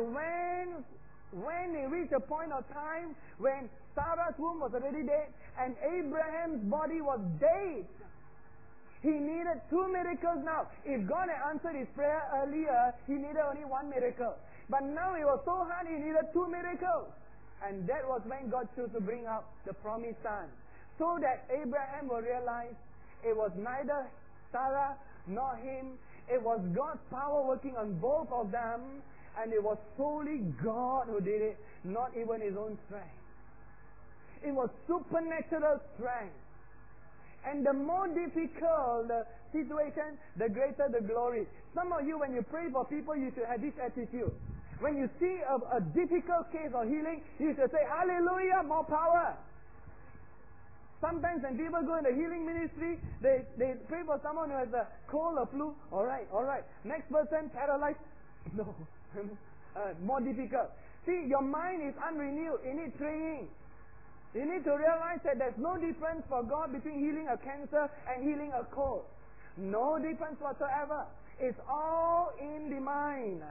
when they reached a point of time when Sarah's womb was already dead and Abraham's body was dead, he needed two miracles now. If God had answered his prayer earlier, he needed only one miracle. But now it was so hard, he needed two miracles. And that was when God chose to bring up the promised son. So that Abraham will realize it was neither Sarah nor him. It was God's power working on both of them. And it was solely God who did it, not even his own strength. It was supernatural strength. And the more difficult the situation, the greater the glory. Some of you, when you pray for people, you should have this attitude. When you see a difficult case of healing, you should say, hallelujah, more power. Sometimes when people go in the healing ministry, they pray for someone who has a cold or flu. All right. Next person, paralyzed. No. More difficult. See, your mind is unrenewed. You need training. You need to realize that there's no difference for God between healing a cancer and healing a cold. No difference whatsoever. It's all in the mind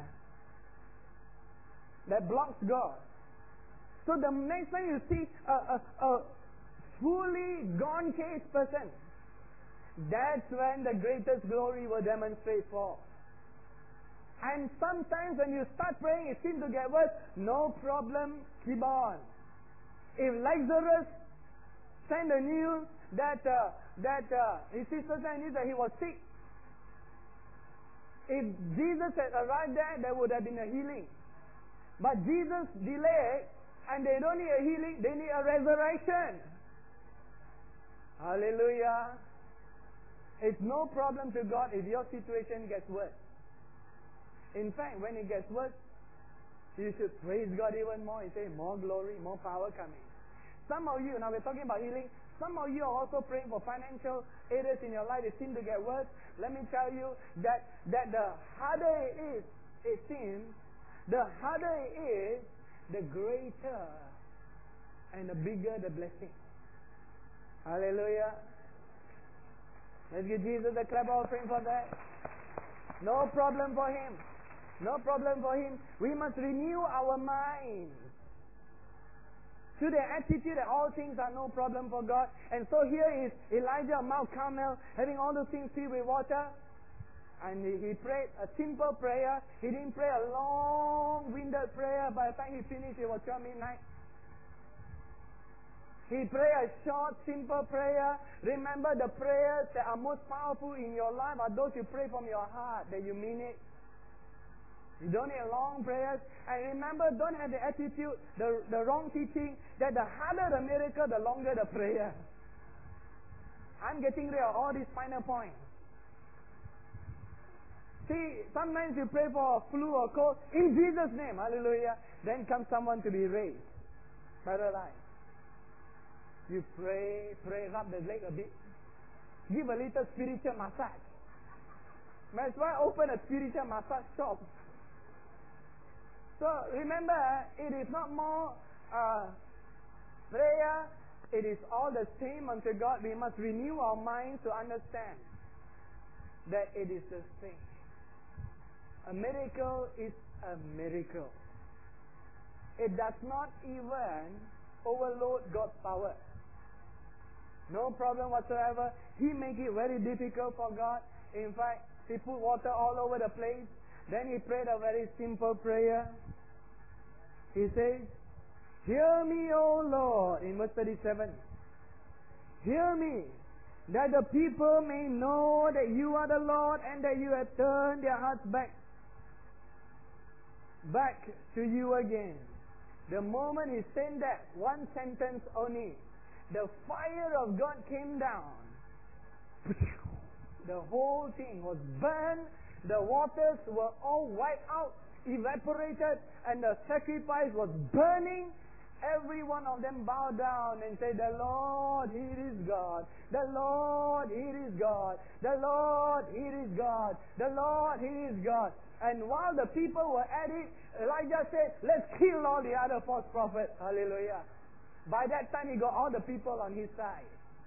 that blocks God. So the next time you see a fully gone case person, that's when the greatest glory will demonstrate for. And sometimes when you start praying, it seems to get worse. No problem, keep on. If Lazarus sent the news that his sister sent news that he was sick, if Jesus had arrived there would have been a healing. But Jesus delayed, and they don't need a healing, they need a resurrection. Hallelujah. It's no problem to God if your situation gets worse. In fact, when it gets worse, you should praise God even more. You say, more glory, more power coming. Some of you, now we're talking about healing, some of you are also praying for financial areas in your life that seem to get worse. Let me tell you that the harder it is, it seems, the harder it is the greater and the bigger the blessing. Hallelujah. Let's give Jesus a clap offering for that. No problem for Him. No problem for Him. We must renew our minds to the attitude that all things are no problem for God. And so here is Elijah, Mount Carmel, having all those things filled with water. And he prayed a simple prayer. He didn't pray a long-winded prayer. By the time he finished, it was 12 midnight. He prayed a short, simple prayer. Remember, the prayers that are most powerful in your life are those you pray from your heart, that you mean it. You don't need long prayers. And remember, don't have the attitude, the wrong teaching, that the harder the miracle, the longer the prayer. I'm getting rid of all these final points. See, sometimes you pray for a flu or cold, in Jesus' name, hallelujah. Then comes someone to be raised, paralyzed. You pray, rub the leg a bit. Give a little spiritual massage. Might as well open a spiritual massage shop. So remember, it is not more prayer, it is all the same unto God. We must renew our minds to understand that it is the same. A miracle is a miracle. It does not even overload God's power. No problem whatsoever. He make it very difficult for God. In fact, He put water all over the place. Then he prayed a very simple prayer. He says, "Hear me, O Lord," in verse 37. "Hear me, that the people may know that you are the Lord and that you have turned their hearts back to you again." The moment he said that, one sentence only, the fire of God came down. The whole thing was burned. The waters were all wiped out, evaporated, and the sacrifice was burning. Every one of them bowed down and said, "The Lord, He is God. The Lord, He is God. The Lord, He is God. The Lord, He is God." And while the people were at it, Elijah said, "Let's kill all the other false prophets." Hallelujah. By that time, he got all the people on his side.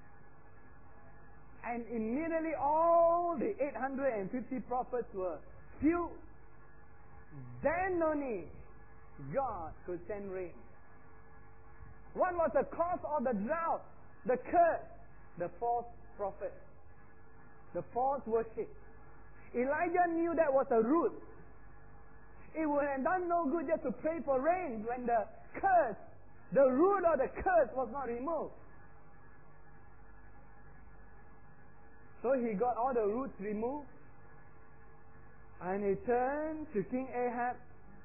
And immediately all the 850 prophets were killed. Then only God could send rain. What was the cause of the drought? The curse. The false prophet. The false worship. Elijah knew that was a root. It would have done no good just to pray for rain when the curse, the root of the curse was not removed. So he got all the roots removed, and he turned to King Ahab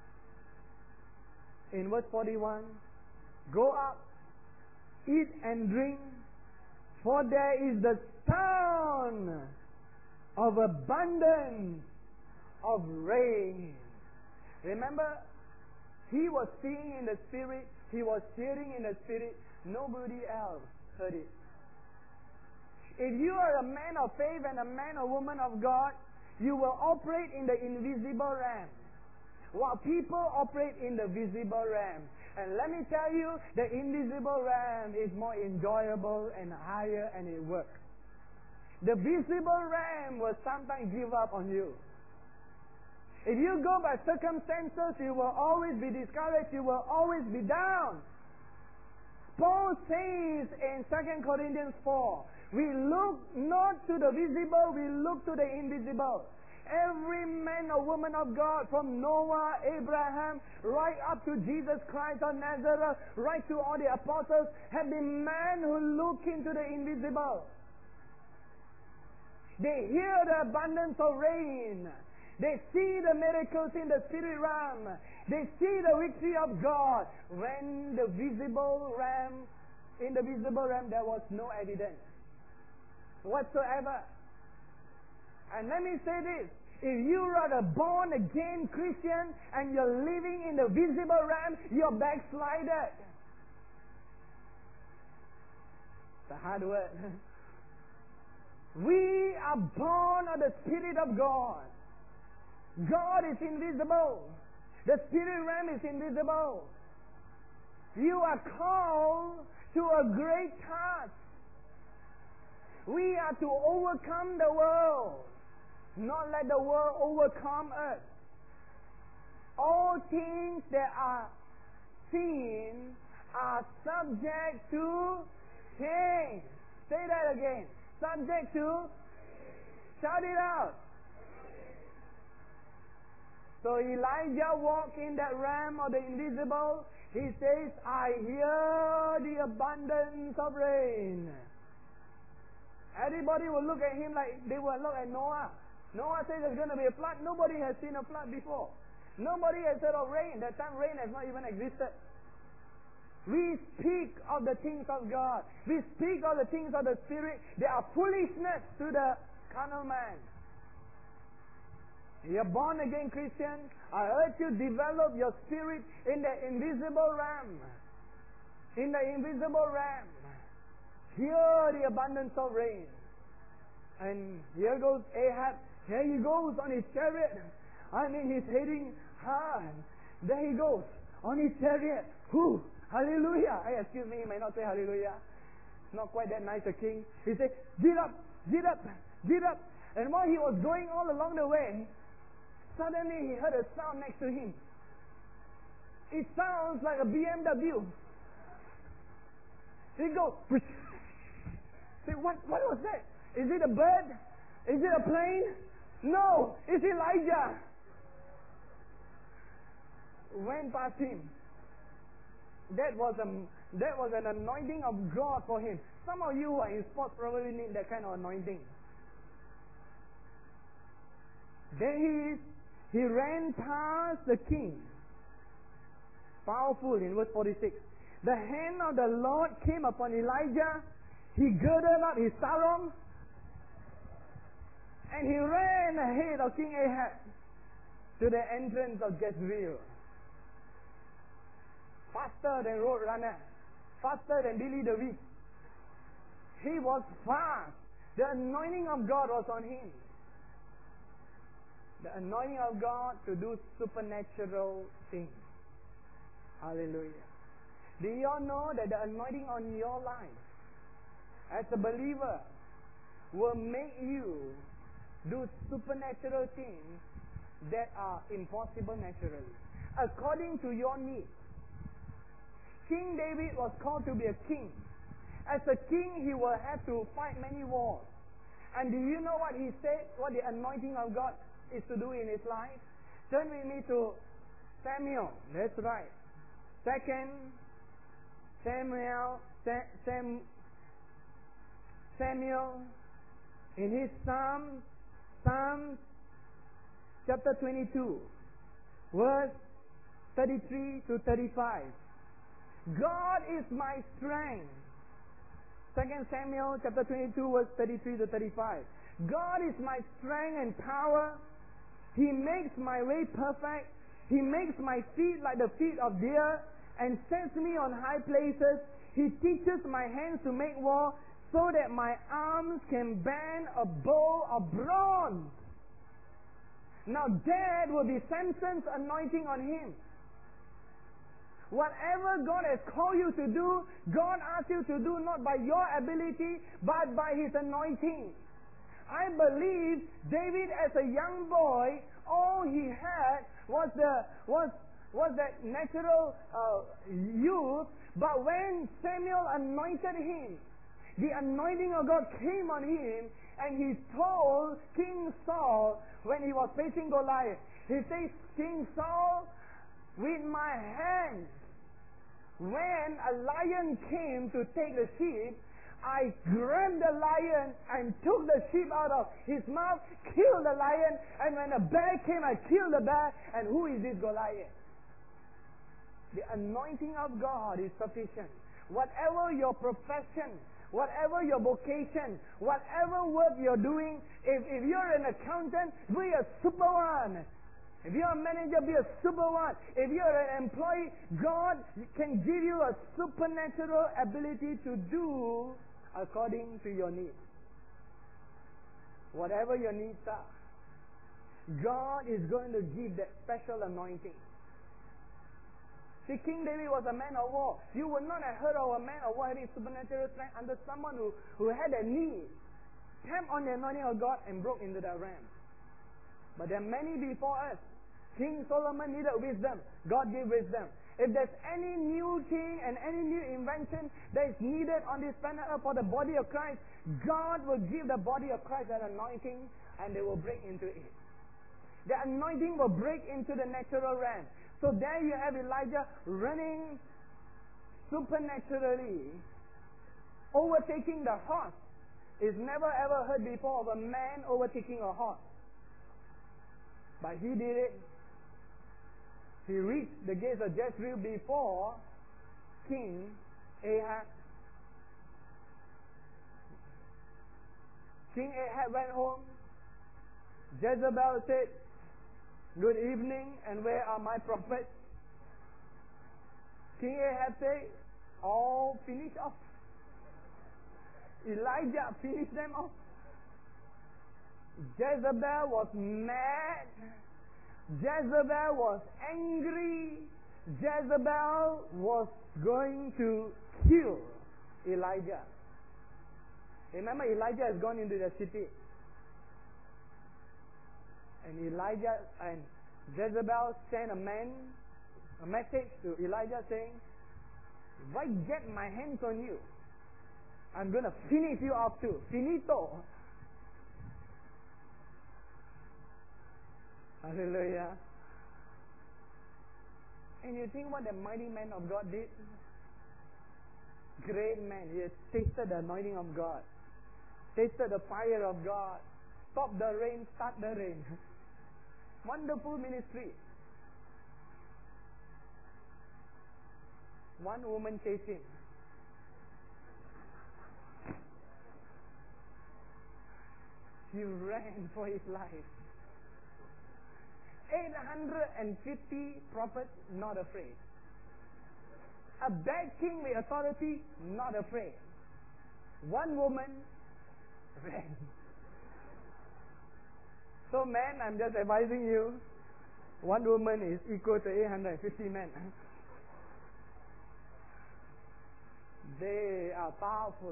in verse 41. "Go up, eat and drink, for there is the sound of abundance of rain." Remember, he was seeing in the Spirit, he was hearing in the Spirit, nobody else heard it. If you are a man of faith and a man or woman of God, you will operate in the invisible realm, while people operate in the visible realm. And let me tell you, the invisible realm is more enjoyable and higher, and it works. The visible realm will sometimes give up on you. If you go by circumstances, you will always be discouraged, you will always be down. Paul says in 2 Corinthians 4, we look not to the visible, we look to the invisible. Every man or woman of God, from Noah, Abraham, right up to Jesus Christ of Nazareth, right to all the apostles, have been men who look into the invisible. They hear the abundance of rain. They see the miracles in the spirit realm. They see the victory of God. When the visible realm, in the visible realm, there was no evidence whatsoever. And let me say this, if you are a born again Christian and you're living in the visible realm, you're backslided. It's a hard word. We are born of the Spirit of God. God is invisible. The spirit realm is invisible. You are called to a great task. We are to overcome the world, not let the world overcome us. All things that are seen are subject to change. Say that again. Subject to? Shout it out. So Elijah walked in that realm of the invisible. He says, I hear the abundance of rain. Everybody will look at him like they will look at Noah. Noah says there's going to be a flood. Nobody has seen a flood before. Nobody has heard of rain. That time rain has not even existed. We speak of the things of God. We speak of the things of the Spirit. They are foolishness to the carnal man. You're born again Christian. I urge you develop your spirit in the invisible realm. In the invisible realm. Hear the abundance of rain. And here goes Ahab. Here he goes on his chariot. I mean, he's heading hard. There he goes on his chariot. Whew, hallelujah. Hey, excuse me, he may not say hallelujah. Not quite that nice a king. He said, get up, get up, get up. And while he was going all along the way, suddenly he heard a sound next to him. It sounds like a BMW. He goes, say, what was that? Is it a bird? Is it a plane? No, it's Elijah. Went past him. That was an anointing of God for him. Some of you who are in sports probably need that kind of anointing. Then he ran past the king. Powerful in verse 46. The hand of the Lord came upon Elijah. He girded up his sarong and he ran ahead of King Ahab to the entrance of Jezreel. Faster than Roadrunner. Faster than Billy the Weak. He was fast. The anointing of God was on him. The anointing of God to do supernatural things. Hallelujah. Do you all know that the anointing on your life as a believer will make you do supernatural things that are impossible naturally, according to your needs? King David was called to be a king. As a king, he will have to fight many wars. And do you know what he said? What the anointing of God is to do in his life? Turn with me to Samuel. That's right. Second Samuel in his Psalms chapter 22, verse 33 to 35. God is my strength. 2 Samuel chapter 22, verse 33 to 35. God is my strength and power. He makes my way perfect. He makes my feet like the feet of deer and sets me on high places. He teaches my hands to make war so that my arms can bend a bow of bronze. Now that will be Samson's anointing on him. Whatever God has called you to do, God asks you to do not by your ability, but by His anointing. I believe David as a young boy, all he had was that natural youth, but when Samuel anointed him, the anointing of God came on him, and he told King Saul when he was facing Goliath, he says, King Saul, with my hands, when a lion came to take the sheep, I grabbed the lion and took the sheep out of his mouth, killed the lion, and when a bear came, I killed the bear. And who is this Goliath? The anointing of God is sufficient. Whatever your profession, whatever your vocation, whatever work you're doing, if you're an accountant, be a super one. If you're a manager, be a super one. If you're an employee, God can give you a supernatural ability to do according to your needs. Whatever your needs are, God is going to give that special anointing. See, King David was a man of war. You would not have heard of a man of war having supernatural strength under someone who had a knee, tapped on the anointing of God and broke into the ram. But there are many before us. King Solomon needed wisdom. God gave wisdom. If there's any new thing and any new invention that is needed on this planet Earth for the body of Christ, God will give the body of Christ an anointing and they will break into it. The anointing will break into the natural realm. So there you have Elijah running supernaturally, overtaking the horse. It's never ever heard before of a man overtaking a horse. But he did it. He reached the gates of Jezreel before King Ahab. King Ahab went home. Jezebel said, "Good evening, and where are my prophets?" King Ahab said, "All finished off." Elijah finished them off. Jezebel was mad. Jezebel was angry. Jezebel was going to kill Elijah. Remember, Elijah has gone into the city. And Elijah and Jezebel sent a message to Elijah saying, "If I get my hands on you, I'm going to finish you off too. Finito." Hallelujah. And you think what the mighty man of God did? Great man. He has tasted the anointing of God. Tasted the fire of God. Stop the rain, start the rain. Wonderful ministry. One woman chased him. He ran for his life. 850 prophets, not afraid. A bad king with authority, not afraid. One woman ran. So men, I'm just advising you, one woman is equal to 850 men. They are powerful.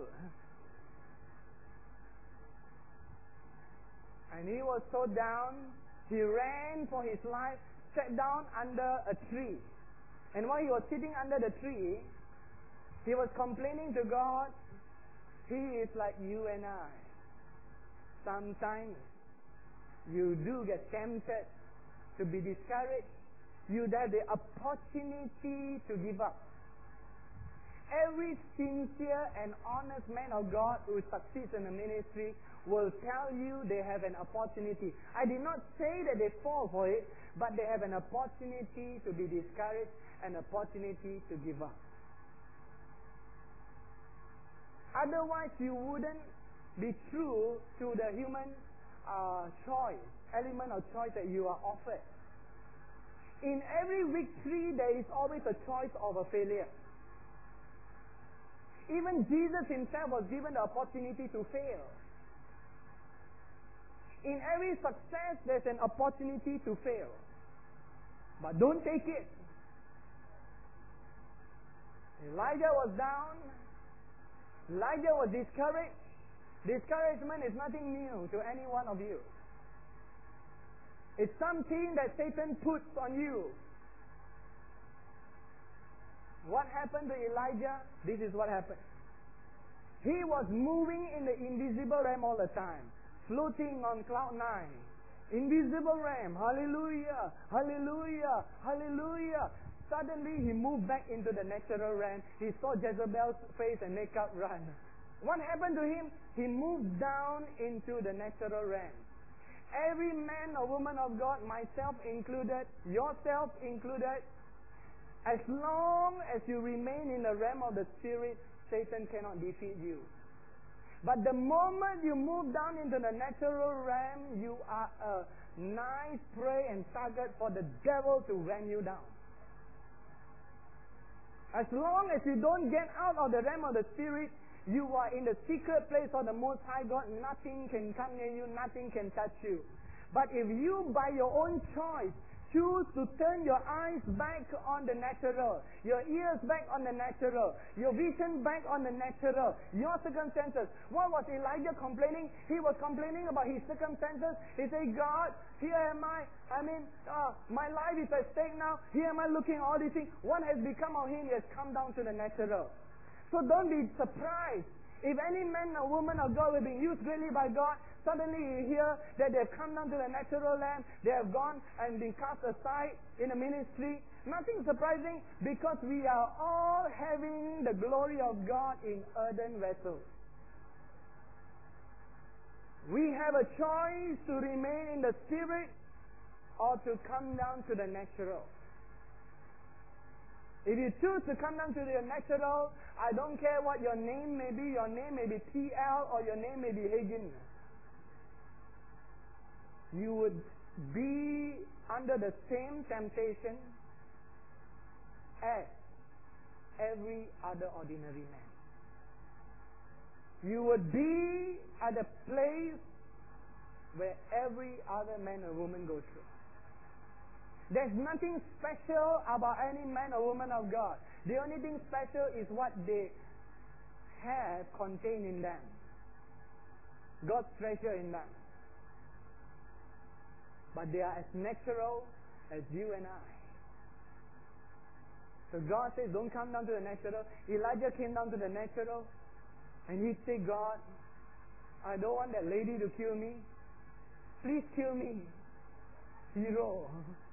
And he was so down, he ran for his life, sat down under a tree. And while he was sitting under the tree, he was complaining to God. He is like you and I. Sometimes you do get tempted to be discouraged. You have the opportunity to give up. Every sincere and honest man of God who succeeds in the ministry will tell you they have an opportunity. I did not say that they fall for it, but they have an opportunity to be discouraged, an opportunity to give up. Otherwise, you wouldn't be true to the human element of choice that you are offered. In every victory, there is always a choice of a failure. Even Jesus himself was given the opportunity to fail. In every success, there's an opportunity to fail. But don't take it. Elijah was down. Elijah was discouraged. Discouragement is nothing new to any one of you. It's something that Satan puts on you. What happened to Elijah? This is what happened. He was moving in the invisible realm all the time, floating on cloud 9. Invisible realm. Hallelujah. Hallelujah. Hallelujah. Suddenly he moved back into the natural realm. He saw Jezebel's face and makeup run. What happened to him? He moved down into the natural realm. Every man or woman of God, myself included, yourself included, as long as you remain in the realm of the Spirit, Satan cannot defeat you. But the moment you move down into the natural realm, you are a nice prey and target for the devil to run you down. As long as you don't get out of the realm of the Spirit, you are in the secret place of the Most High God. Nothing can come near you, nothing can touch you. But if you, by your own choice, choose to turn your eyes back on the natural, your ears back on the natural, your vision back on the natural, your circumstances. What was Elijah complaining? He was complaining about his circumstances. He said, God, here am I. My life is at stake now. Here am I looking at all these things. What has become of him? He has come down to the natural. So don't be surprised. If any man or woman or girl will be used greatly by God, suddenly you hear that they have come down to the natural land, they have gone and been cast aside in the ministry. Nothing surprising, because we are all having the glory of God in earthen vessels. We have a choice to remain in the spirit or to come down to the natural. If you choose to come down to the natural, I don't care what your name may be. Your name may be T.L. or your name may be Hagin. You would be under the same temptation as every other ordinary man. You would be at a place where every other man or woman goes through. There's nothing special about any man or woman of God. The only thing special is what they have contained in them. God's treasure in them. But they are as natural as you and I. So God says, don't come down to the natural. Elijah came down to the natural. And he said, God, I don't want that lady to kill me. Please kill me. Hero.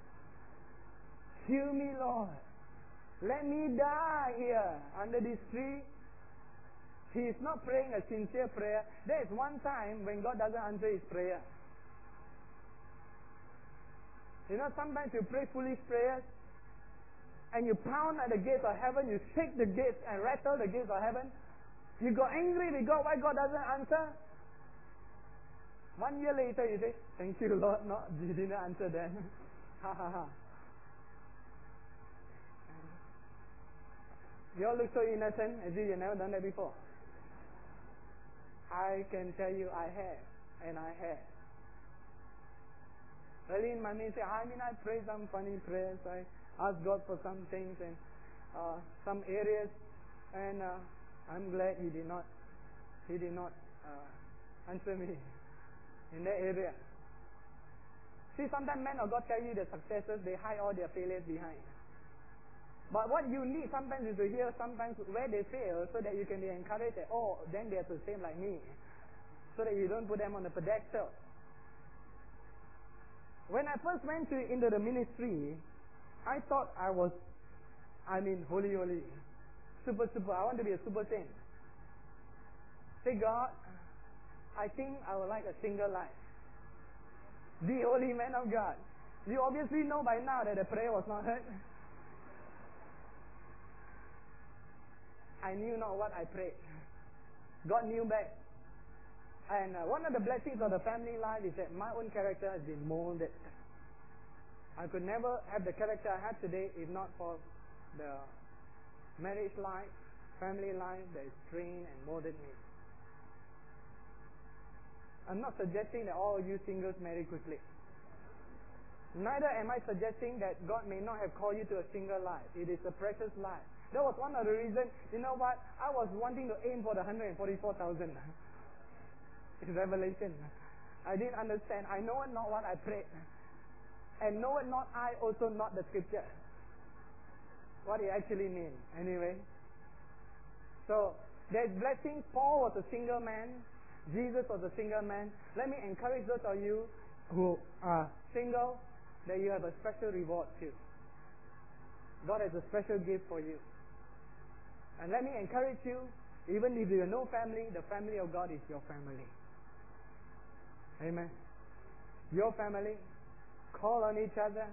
Kill me, Lord. Let me die here under this tree. He is not praying a sincere prayer. There is one time when God doesn't answer his prayer. You know, sometimes you pray foolish prayers and you pound at the gates of heaven, you shake the gates and rattle the gates of heaven. You got angry with God, why God doesn't answer? 1 year later you say, thank you Lord, no, you didn't answer then. Ha ha ha. You all look so innocent as if you've never done that before. I can tell you I have, and I have. Early in my ministry, I pray some funny prayers. I ask God for some things and some areas, and I'm glad He did not answer me in that area. See, sometimes men of God tell you their successes, they hide all their failures behind. But what you need sometimes is to hear sometimes where they fail, so that you can be encouraged that, oh, then they're the same like me. So that you don't put them on the pedestal. When I first went into the ministry, I thought I was, holy. Super. I want to be a super saint. Say, God, I think I would like a single life. The holy man of God. You obviously know by now that the prayer was not heard. I knew not what I prayed. God knew back. And one of the blessings of the family life is that my own character has been molded. I could never have the character I have today if not for the marriage life, family life that has trained and molded me. I'm not suggesting that all you singles marry quickly. Neither am I suggesting that God may not have called you to a single life. It is a precious life. That was one of the reasons, you know what, I was wanting to aim for the 144,000. It's revelation. I didn't understand. I know it not what I prayed. And know it not I also not the scripture. What it actually means. Anyway. So, there's blessings. Paul was a single man. Jesus was a single man. Let me encourage those of you who are single that you have a special reward too. God has a special gift for you. And let me encourage you, even if you have no family, the family of God is your family. Amen. Your family. Call on each other.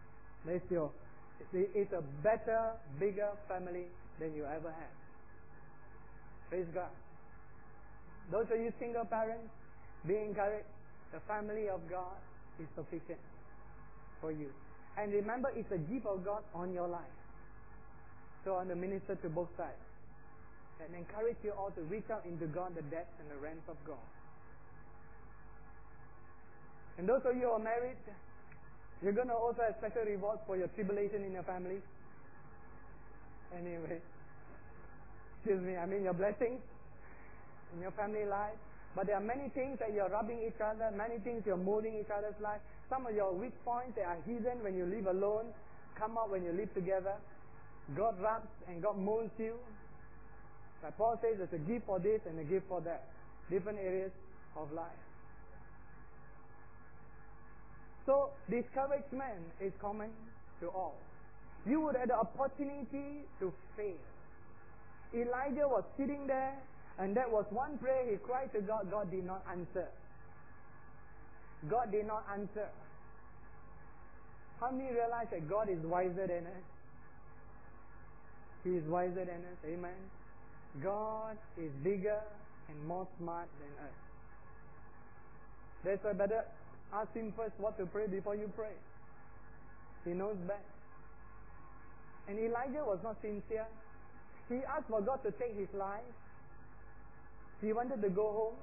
It's a better, bigger family than you ever had. Praise God. Those of you single parents, be encouraged. The family of God is sufficient for you. And remember, it's a gift of God on your life. So I want to minister to both sides and encourage you all to reach out into God, the depths and the realms of God. And those of you who are married, You're going to also have special rewards for your tribulation in your family. Anyway, excuse me, I mean your blessings in your family life. But there are many things that you're rubbing each other, many things you're molding each other's life. Some of your weak points that are hidden when you live alone come out when you live together. God rubs and God molds you. Like Paul says, there's a gift for this and a gift for that. Different areas of life. So, discouragement is common to all. You would have the opportunity to fail. Elijah was sitting there, and that was one prayer he cried to God. God did not answer. God did not answer. How many realize that God is wiser than us? He is wiser than us. Amen. God is bigger and more smart than us. That's why better ask Him first what to pray before you pray. He knows best. And Elijah was not sincere. He asked for God to take his life. He wanted to go home.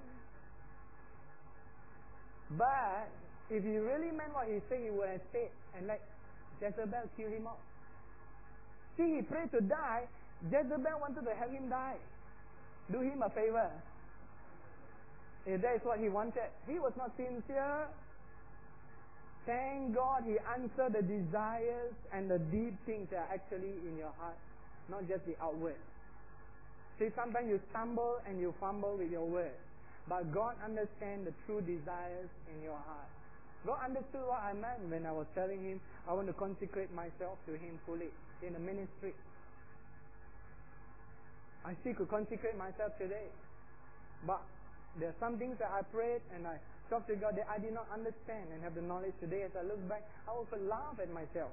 But if he really meant what he said, he would have stayed and let Jezebel kill him off. See, he prayed to die. Jezebel wanted to have him die. Do him a favor. If that is what he wanted. He was not sincere. Thank God He answered the desires and the deep things that are actually in your heart, not just the outward. See, sometimes you stumble and you fumble with your words, but God understands the true desires in your heart. God understood what I meant when I was telling Him I want to consecrate myself to Him fully in the ministry. I still could consecrate myself today, but there are some things that I prayed and I talked to God that I did not understand and have the knowledge today. As I look back, I often laugh at myself.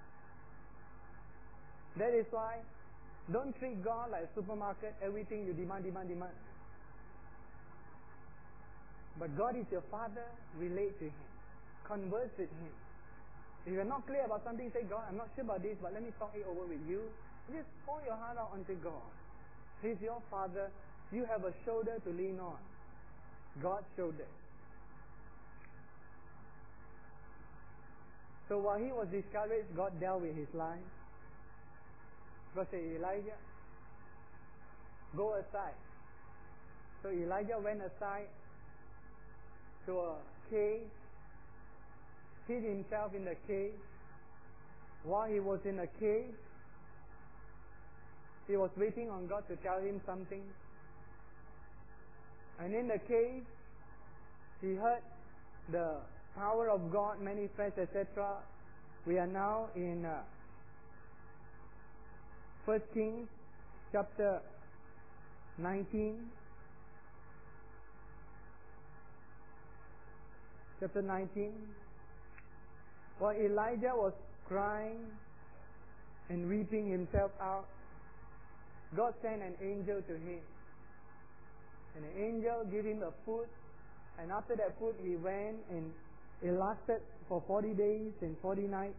That is why don't treat God like a supermarket. Everything you demand. But God is your Father. Relate to Him. Converse with Him. If you're not clear about something, say, God, I'm not sure about this, but let me talk it over with you. Just pour your heart out unto God. He's your Father. You have a shoulder to lean on. God's shoulder. So while he was discouraged, God dealt with his life. God said, Elijah, go aside. So Elijah went aside to a cave, hid himself in the cave. While he was in the cave, he was waiting on God to tell him something. And in the cave, he heard the power of God manifest, etc. We are now in 1 Kings chapter 19. Chapter 19. While Elijah was crying and weeping himself out, God sent an angel to him. And the angel gave him a food. And after that food, he went and it lasted for 40 days and 40 nights.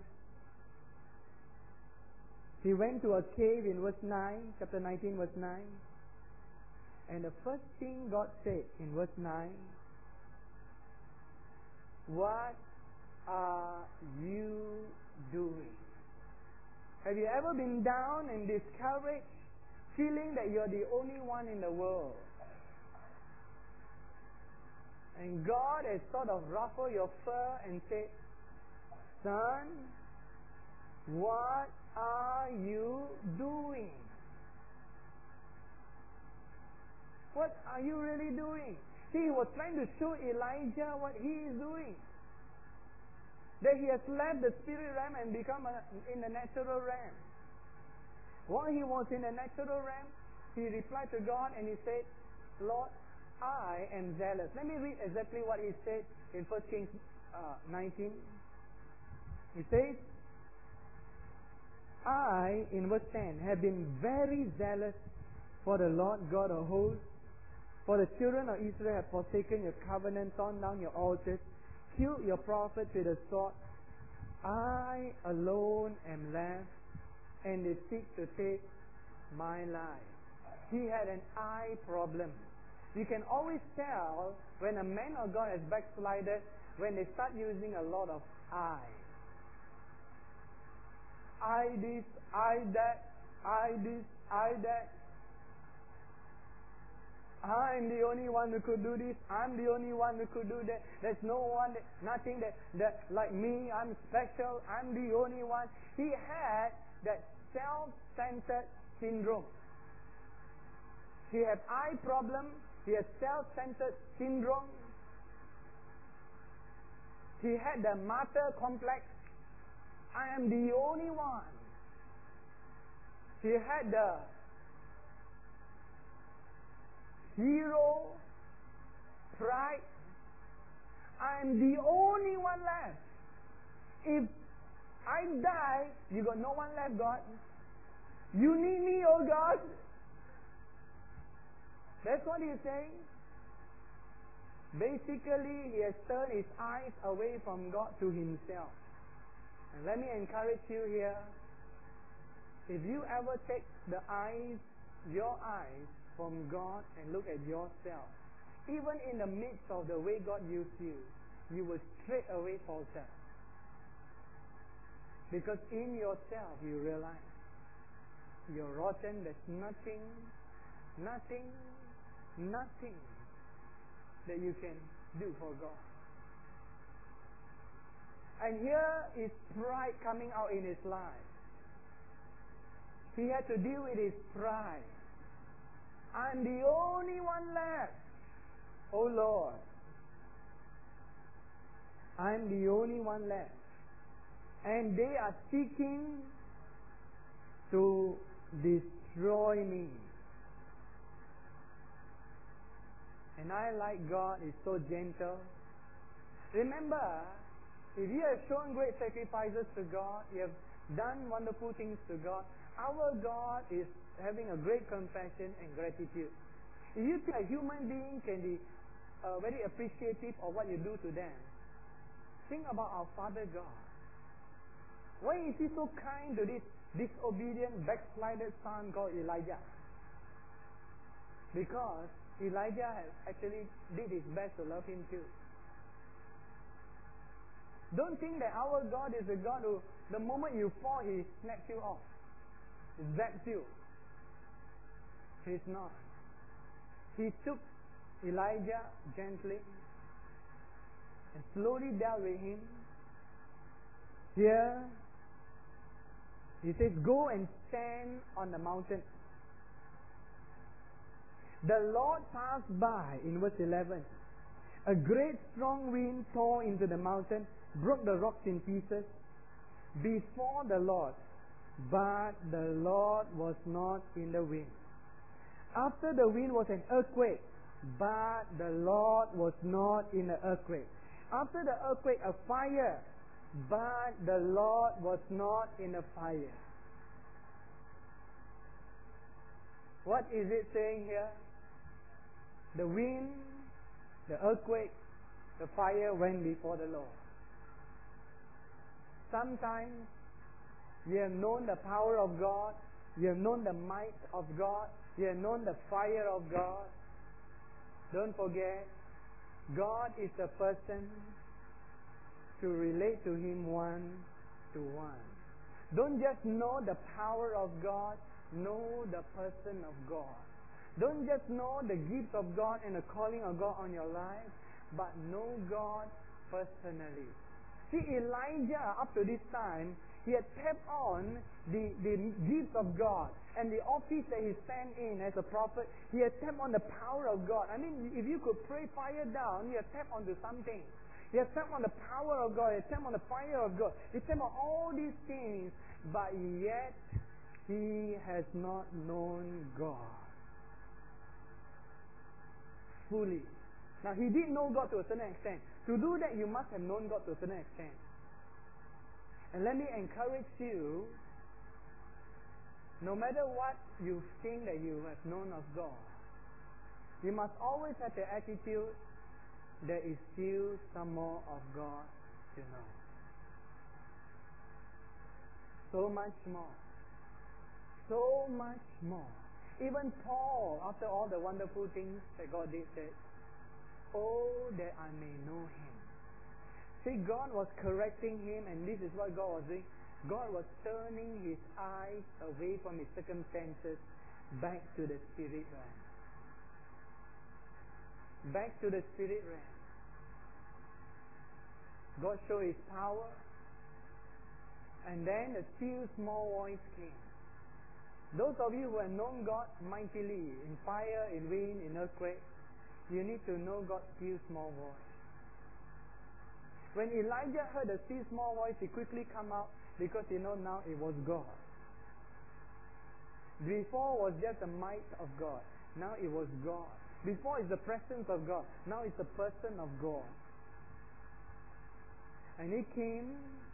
He went to a cave in verse 9, chapter 19, verse 9. And the first thing God said in verse 9, what are you doing? Have you ever been down and discouraged, feeling that you're the only one in the world? And God has sort of ruffled your fur and said, son, what are you doing? What are you really doing? See, he was trying to show Elijah what he is doing. That he has left the spirit realm and become in the natural realm. While he was in the natural realm, he replied to God and he said, Lord, I am zealous. Let me read exactly what he said in 1 Kings 19. He says, I, in verse 10, have been very zealous for the Lord God of hosts. For the children of Israel have forsaken your covenant, torn down your altars, killed your prophets with a sword. I alone am left, and they seek to take my life. He had an eye problem. You can always tell when a man of God has backslided when they start using a lot of I. I this, I that, I this, I that. I'm the only one who could do this. I'm the only one who could do that. There's no one, nothing that like me. I'm special. I'm the only one. He had that self-centered syndrome. He had eye problem. He had self-centered syndrome. He had the martyr complex. I am the only one. He had the hero pride. I am the only one left. If I die, you got no one left, God. You need me, oh God. That's what he's saying. Basically, he has turned his eyes away from God to himself. And let me encourage you here. If you ever take your eyes from God and look at yourself, even in the midst of the way God used you, you will straight away falter. Because in yourself you realize you're rotten, there's nothing that you can do for God. And here is pride coming out in his life. He had to deal with his pride. I'm the only one left. Oh Lord, I'm the only one left. And they are seeking to destroy me. And I, like God, is so gentle. Remember, if you have shown great sacrifices to God, you have done wonderful things to God, our God is having a great compassion and gratitude. If you think a human being can be very appreciative of what you do to them, think about our Father God. Why is he so kind to this disobedient, backslided son called Elijah? Because Elijah has actually did his best to love him too. Don't think that our God is a God who, the moment you fall, he snatches you off. He zaps you. He's not. He took Elijah gently and slowly dealt with him. Here, he says, go and stand on the mountain. The Lord passed by, in verse 11. A great strong wind tore into the mountain, broke the rocks in pieces before the Lord. But the Lord was not in the wind. After the wind was an earthquake, but the Lord was not in the earthquake. After the earthquake, a fire, but the Lord was not in the fire. What is it saying here? The wind, the earthquake, the fire went before the Lord. Sometimes you have known the power of God, you have known the might of God, you have known the fire of God. Don't forget, God is a person to relate to him one to one. Don't just know the power of God, know the person of God. Don't just know the gifts of God and the calling of God on your life, but know God personally. See, Elijah, up to this time, he had tapped on the gifts of God and the office that he stand in as a prophet. He had tapped on the power of God. I mean, if you could pray fire down, you have tapped onto something. He has tapped on the power of God. He has tapped on the fire of God. He tapped on all these things, but yet he has not known God fully. Now, he did know God to a certain extent. To do that, you must have known God to a certain extent. And let me encourage you, no matter what you think that you have known of God, you must always have the attitude, there is still some more of God to know. So much more. So much more. Even Paul, after all the wonderful things that God did, said, oh, that I may know him. See, God was correcting him, and this is what God was doing. God was turning his eyes away from his circumstances back to the spirit realm. Back to the spirit realm. God showed his power, and then a still small voice came. Those of you who have known God mightily in fire, in wind, in earthquake, you need to know God's still small voice. When Elijah heard the still small voice, he quickly come out because now it was God. Before was just the might of God. Now it was God. Before is the presence of God. Now it's the person of God. And he came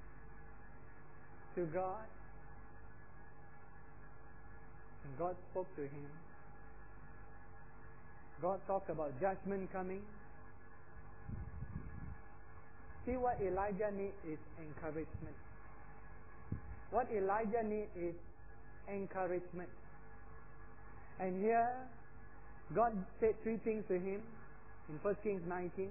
to God, and God spoke to him. God talked about judgment coming. See, what Elijah needs is encouragement. What Elijah needs is encouragement. And here, God said three things to him in 1 Kings 19.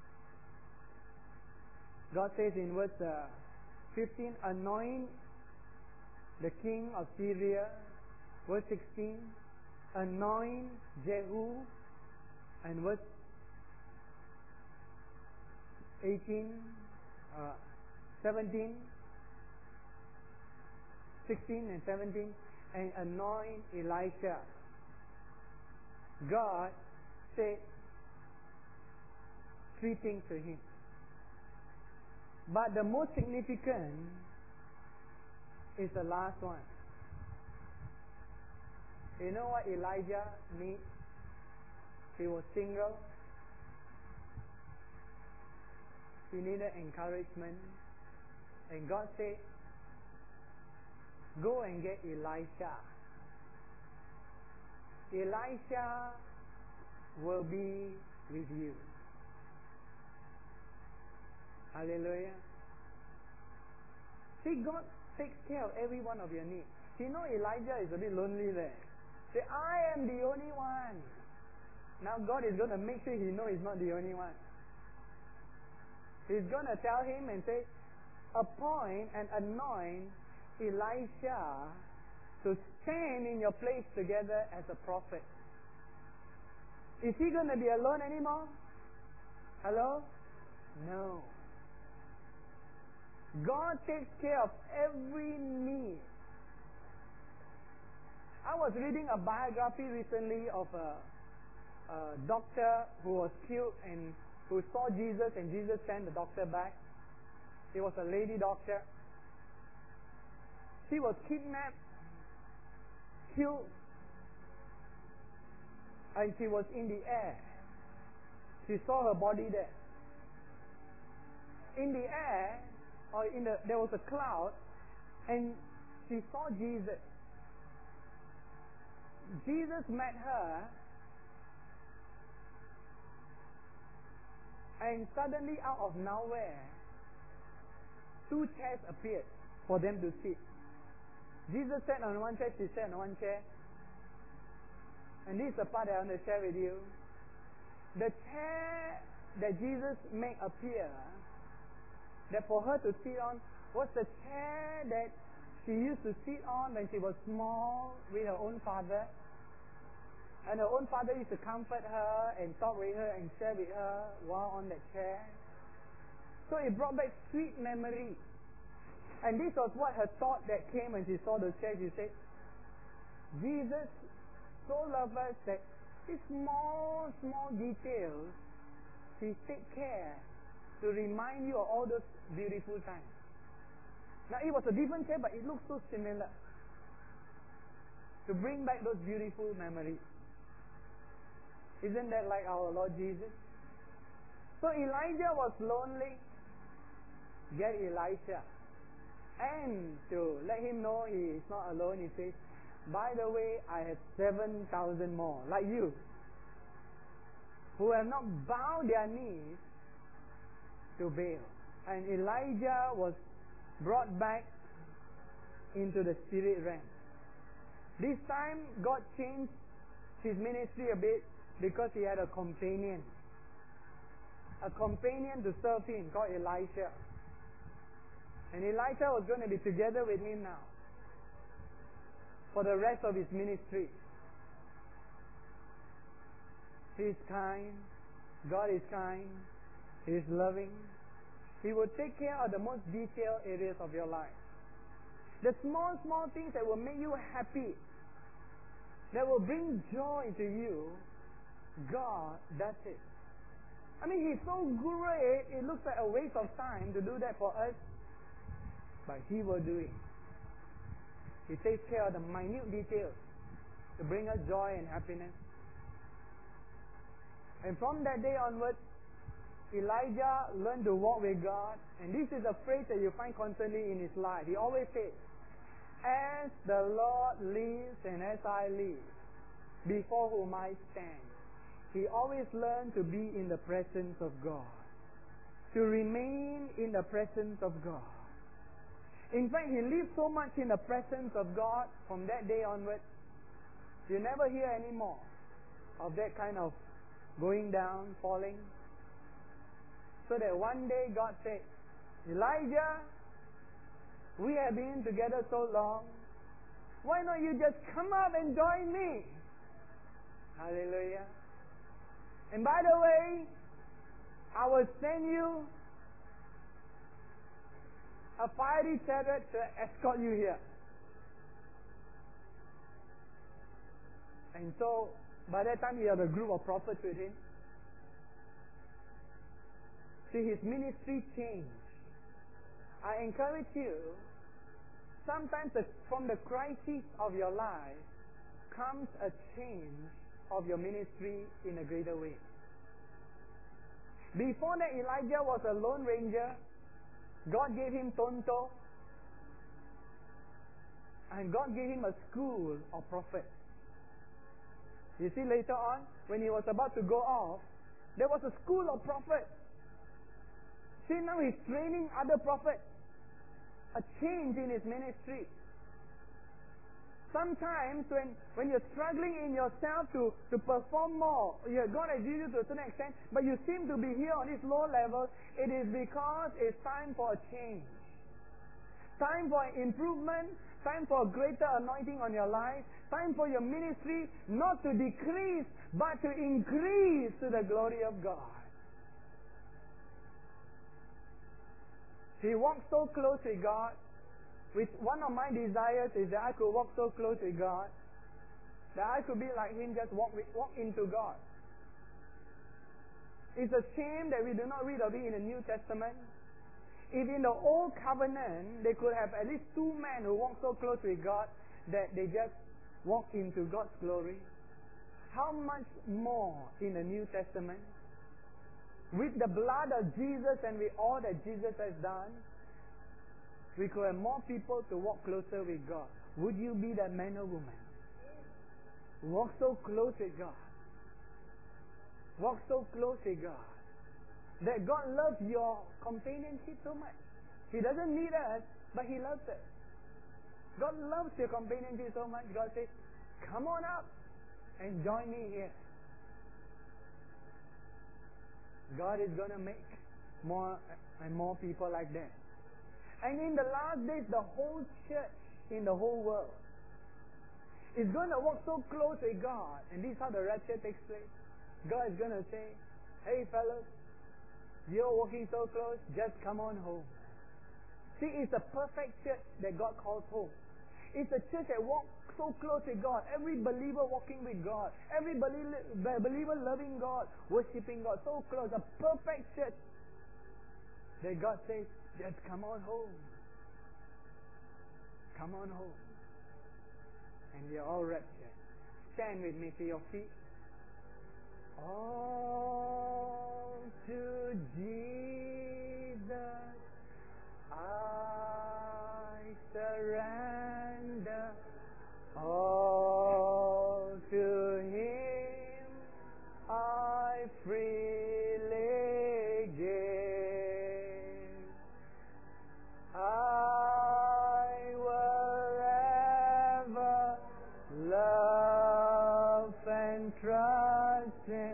God says in verse 15, anoint the king of Syria. Verse 16, anoint Jehu. And verse 18, 17, 16 and 17, and anoint Elisha. God said three things to him. But the most significant is the last one. You know what Elijah needs? He was single. He needed encouragement. And God said, go and get Elisha. Elisha will be with you. Hallelujah. See, God takes care of every one of your needs. See, Elijah is a bit lonely there. Say, I am the only one. Now God is going to make sure he knows he's not the only one. He's going to tell him and say, appoint and anoint Elisha to stand in your place together as a prophet. Is he going to be alone anymore? Hello? No. God takes care of every need. I was reading a biography recently of a doctor who was killed and who saw Jesus, and Jesus sent the doctor back. It was a lady doctor. She was kidnapped, killed, and she was in the air. She saw her body there. In the air, there was a cloud, and she saw Jesus. Jesus met her, and suddenly out of nowhere, two chairs appeared for them to sit. Jesus sat on one chair, she sat on one chair. And this is the part that I want to share with you. The chair that Jesus made appear, that for her to sit on, was the chair that she used to sit on when she was small with her own father. And her own father used to comfort her and talk with her and share with her while on that chair. So it brought back sweet memories. And this was what her thought that came when she saw the chair. She said, Jesus so loved us that these small details, He take care to remind you of all those beautiful times. Now it was a different chair, but it looked so similar. To bring back those beautiful memories. Isn't that like our Lord Jesus? So Elijah was lonely. Get Elisha. And to let him know he is not alone, he says, by the way, I have 7,000 more, like you, who have not bowed their knees to Baal. And Elijah was brought back into the spirit realm. This time, God changed his ministry a bit because he had a companion to serve him called Elisha. And Elisha was going to be together with him now for the rest of his ministry. He is kind. God is kind. He is loving. He will take care of the most detailed areas of your life. The small things that will make you happy, that will bring joy to you, God does it. I mean, He's so great, it looks like a waste of time to do that for us, but He will do it. He takes care of the minute details to bring us joy and happiness. And from that day onwards, Elijah learned to walk with God, and this is a phrase that you find constantly in his life. He always says, "As the Lord lives and as I live, before whom I stand." He always learned to be in the presence of God, to remain in the presence of God. In fact, he lived so much in the presence of God from that day onwards, you never hear any more of that kind of going down, falling. So that one day God said, "Elijah, we have been together so long. Why don't you just come up and join me?" Hallelujah. And by the way, I will send you a fiery chariot to escort you here. And so, by that time, he had a group of prophets with him. See, his ministry changed. I encourage you, sometimes from the crisis of your life comes a change of your ministry in a greater way. Before that, Elijah was a lone ranger. God gave him Tonto, and God gave him a school of prophets. You see, later on, when he was about to go off, there was a school of prophets. See, now he's training other prophets. A change in his ministry. Sometimes when you're struggling in yourself to perform more, God has used you to a certain extent, but you seem to be here on this low level, it is because it's time for a change. Time for improvement, time for a greater anointing on your life, time for your ministry not to decrease, but to increase to the glory of God. He walked so close with God. With one of my desires is that I could walk so close with God, that I could be like Him, just walk into God. It's a shame that we do not read of it in the New Testament. If in the Old Covenant, they could have at least two men who walked so close with God that they just walk into God's glory, how much more in the New Testament? With the blood of Jesus and with all that Jesus has done, we could have more people to walk closer with God. Would you be that man or woman? Walk so close with God. Walk so close with God. That God loves your companionship so much. He doesn't need us, but He loves us. God loves your companionship so much. God says, "Come on up and join me here." God is going to make more and more people like that. And in the last days, the whole church in the whole world is going to walk so close with God. And this is how the rapture takes place. God is going to say, "Hey fellas, you're walking so close, just come on home." See, it's a perfect church that God calls home. It's a church that walks so close with God. Every believer walking with God. Every believer loving God, worshiping God. So close. A perfect church that God says, "Just come on home. Come on home." And we are all raptured. Stand with me to your feet. All to Jesus I surrender. All to Him I freely give. I will ever love and trust Him.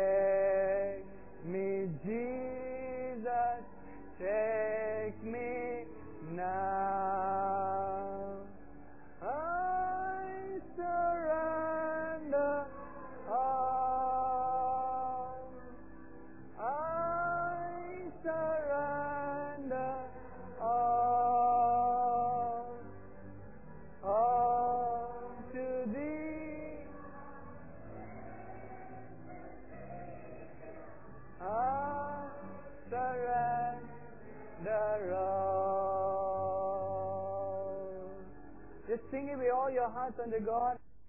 Take me, Jesus, take me Just sing it with all your hearts unto God.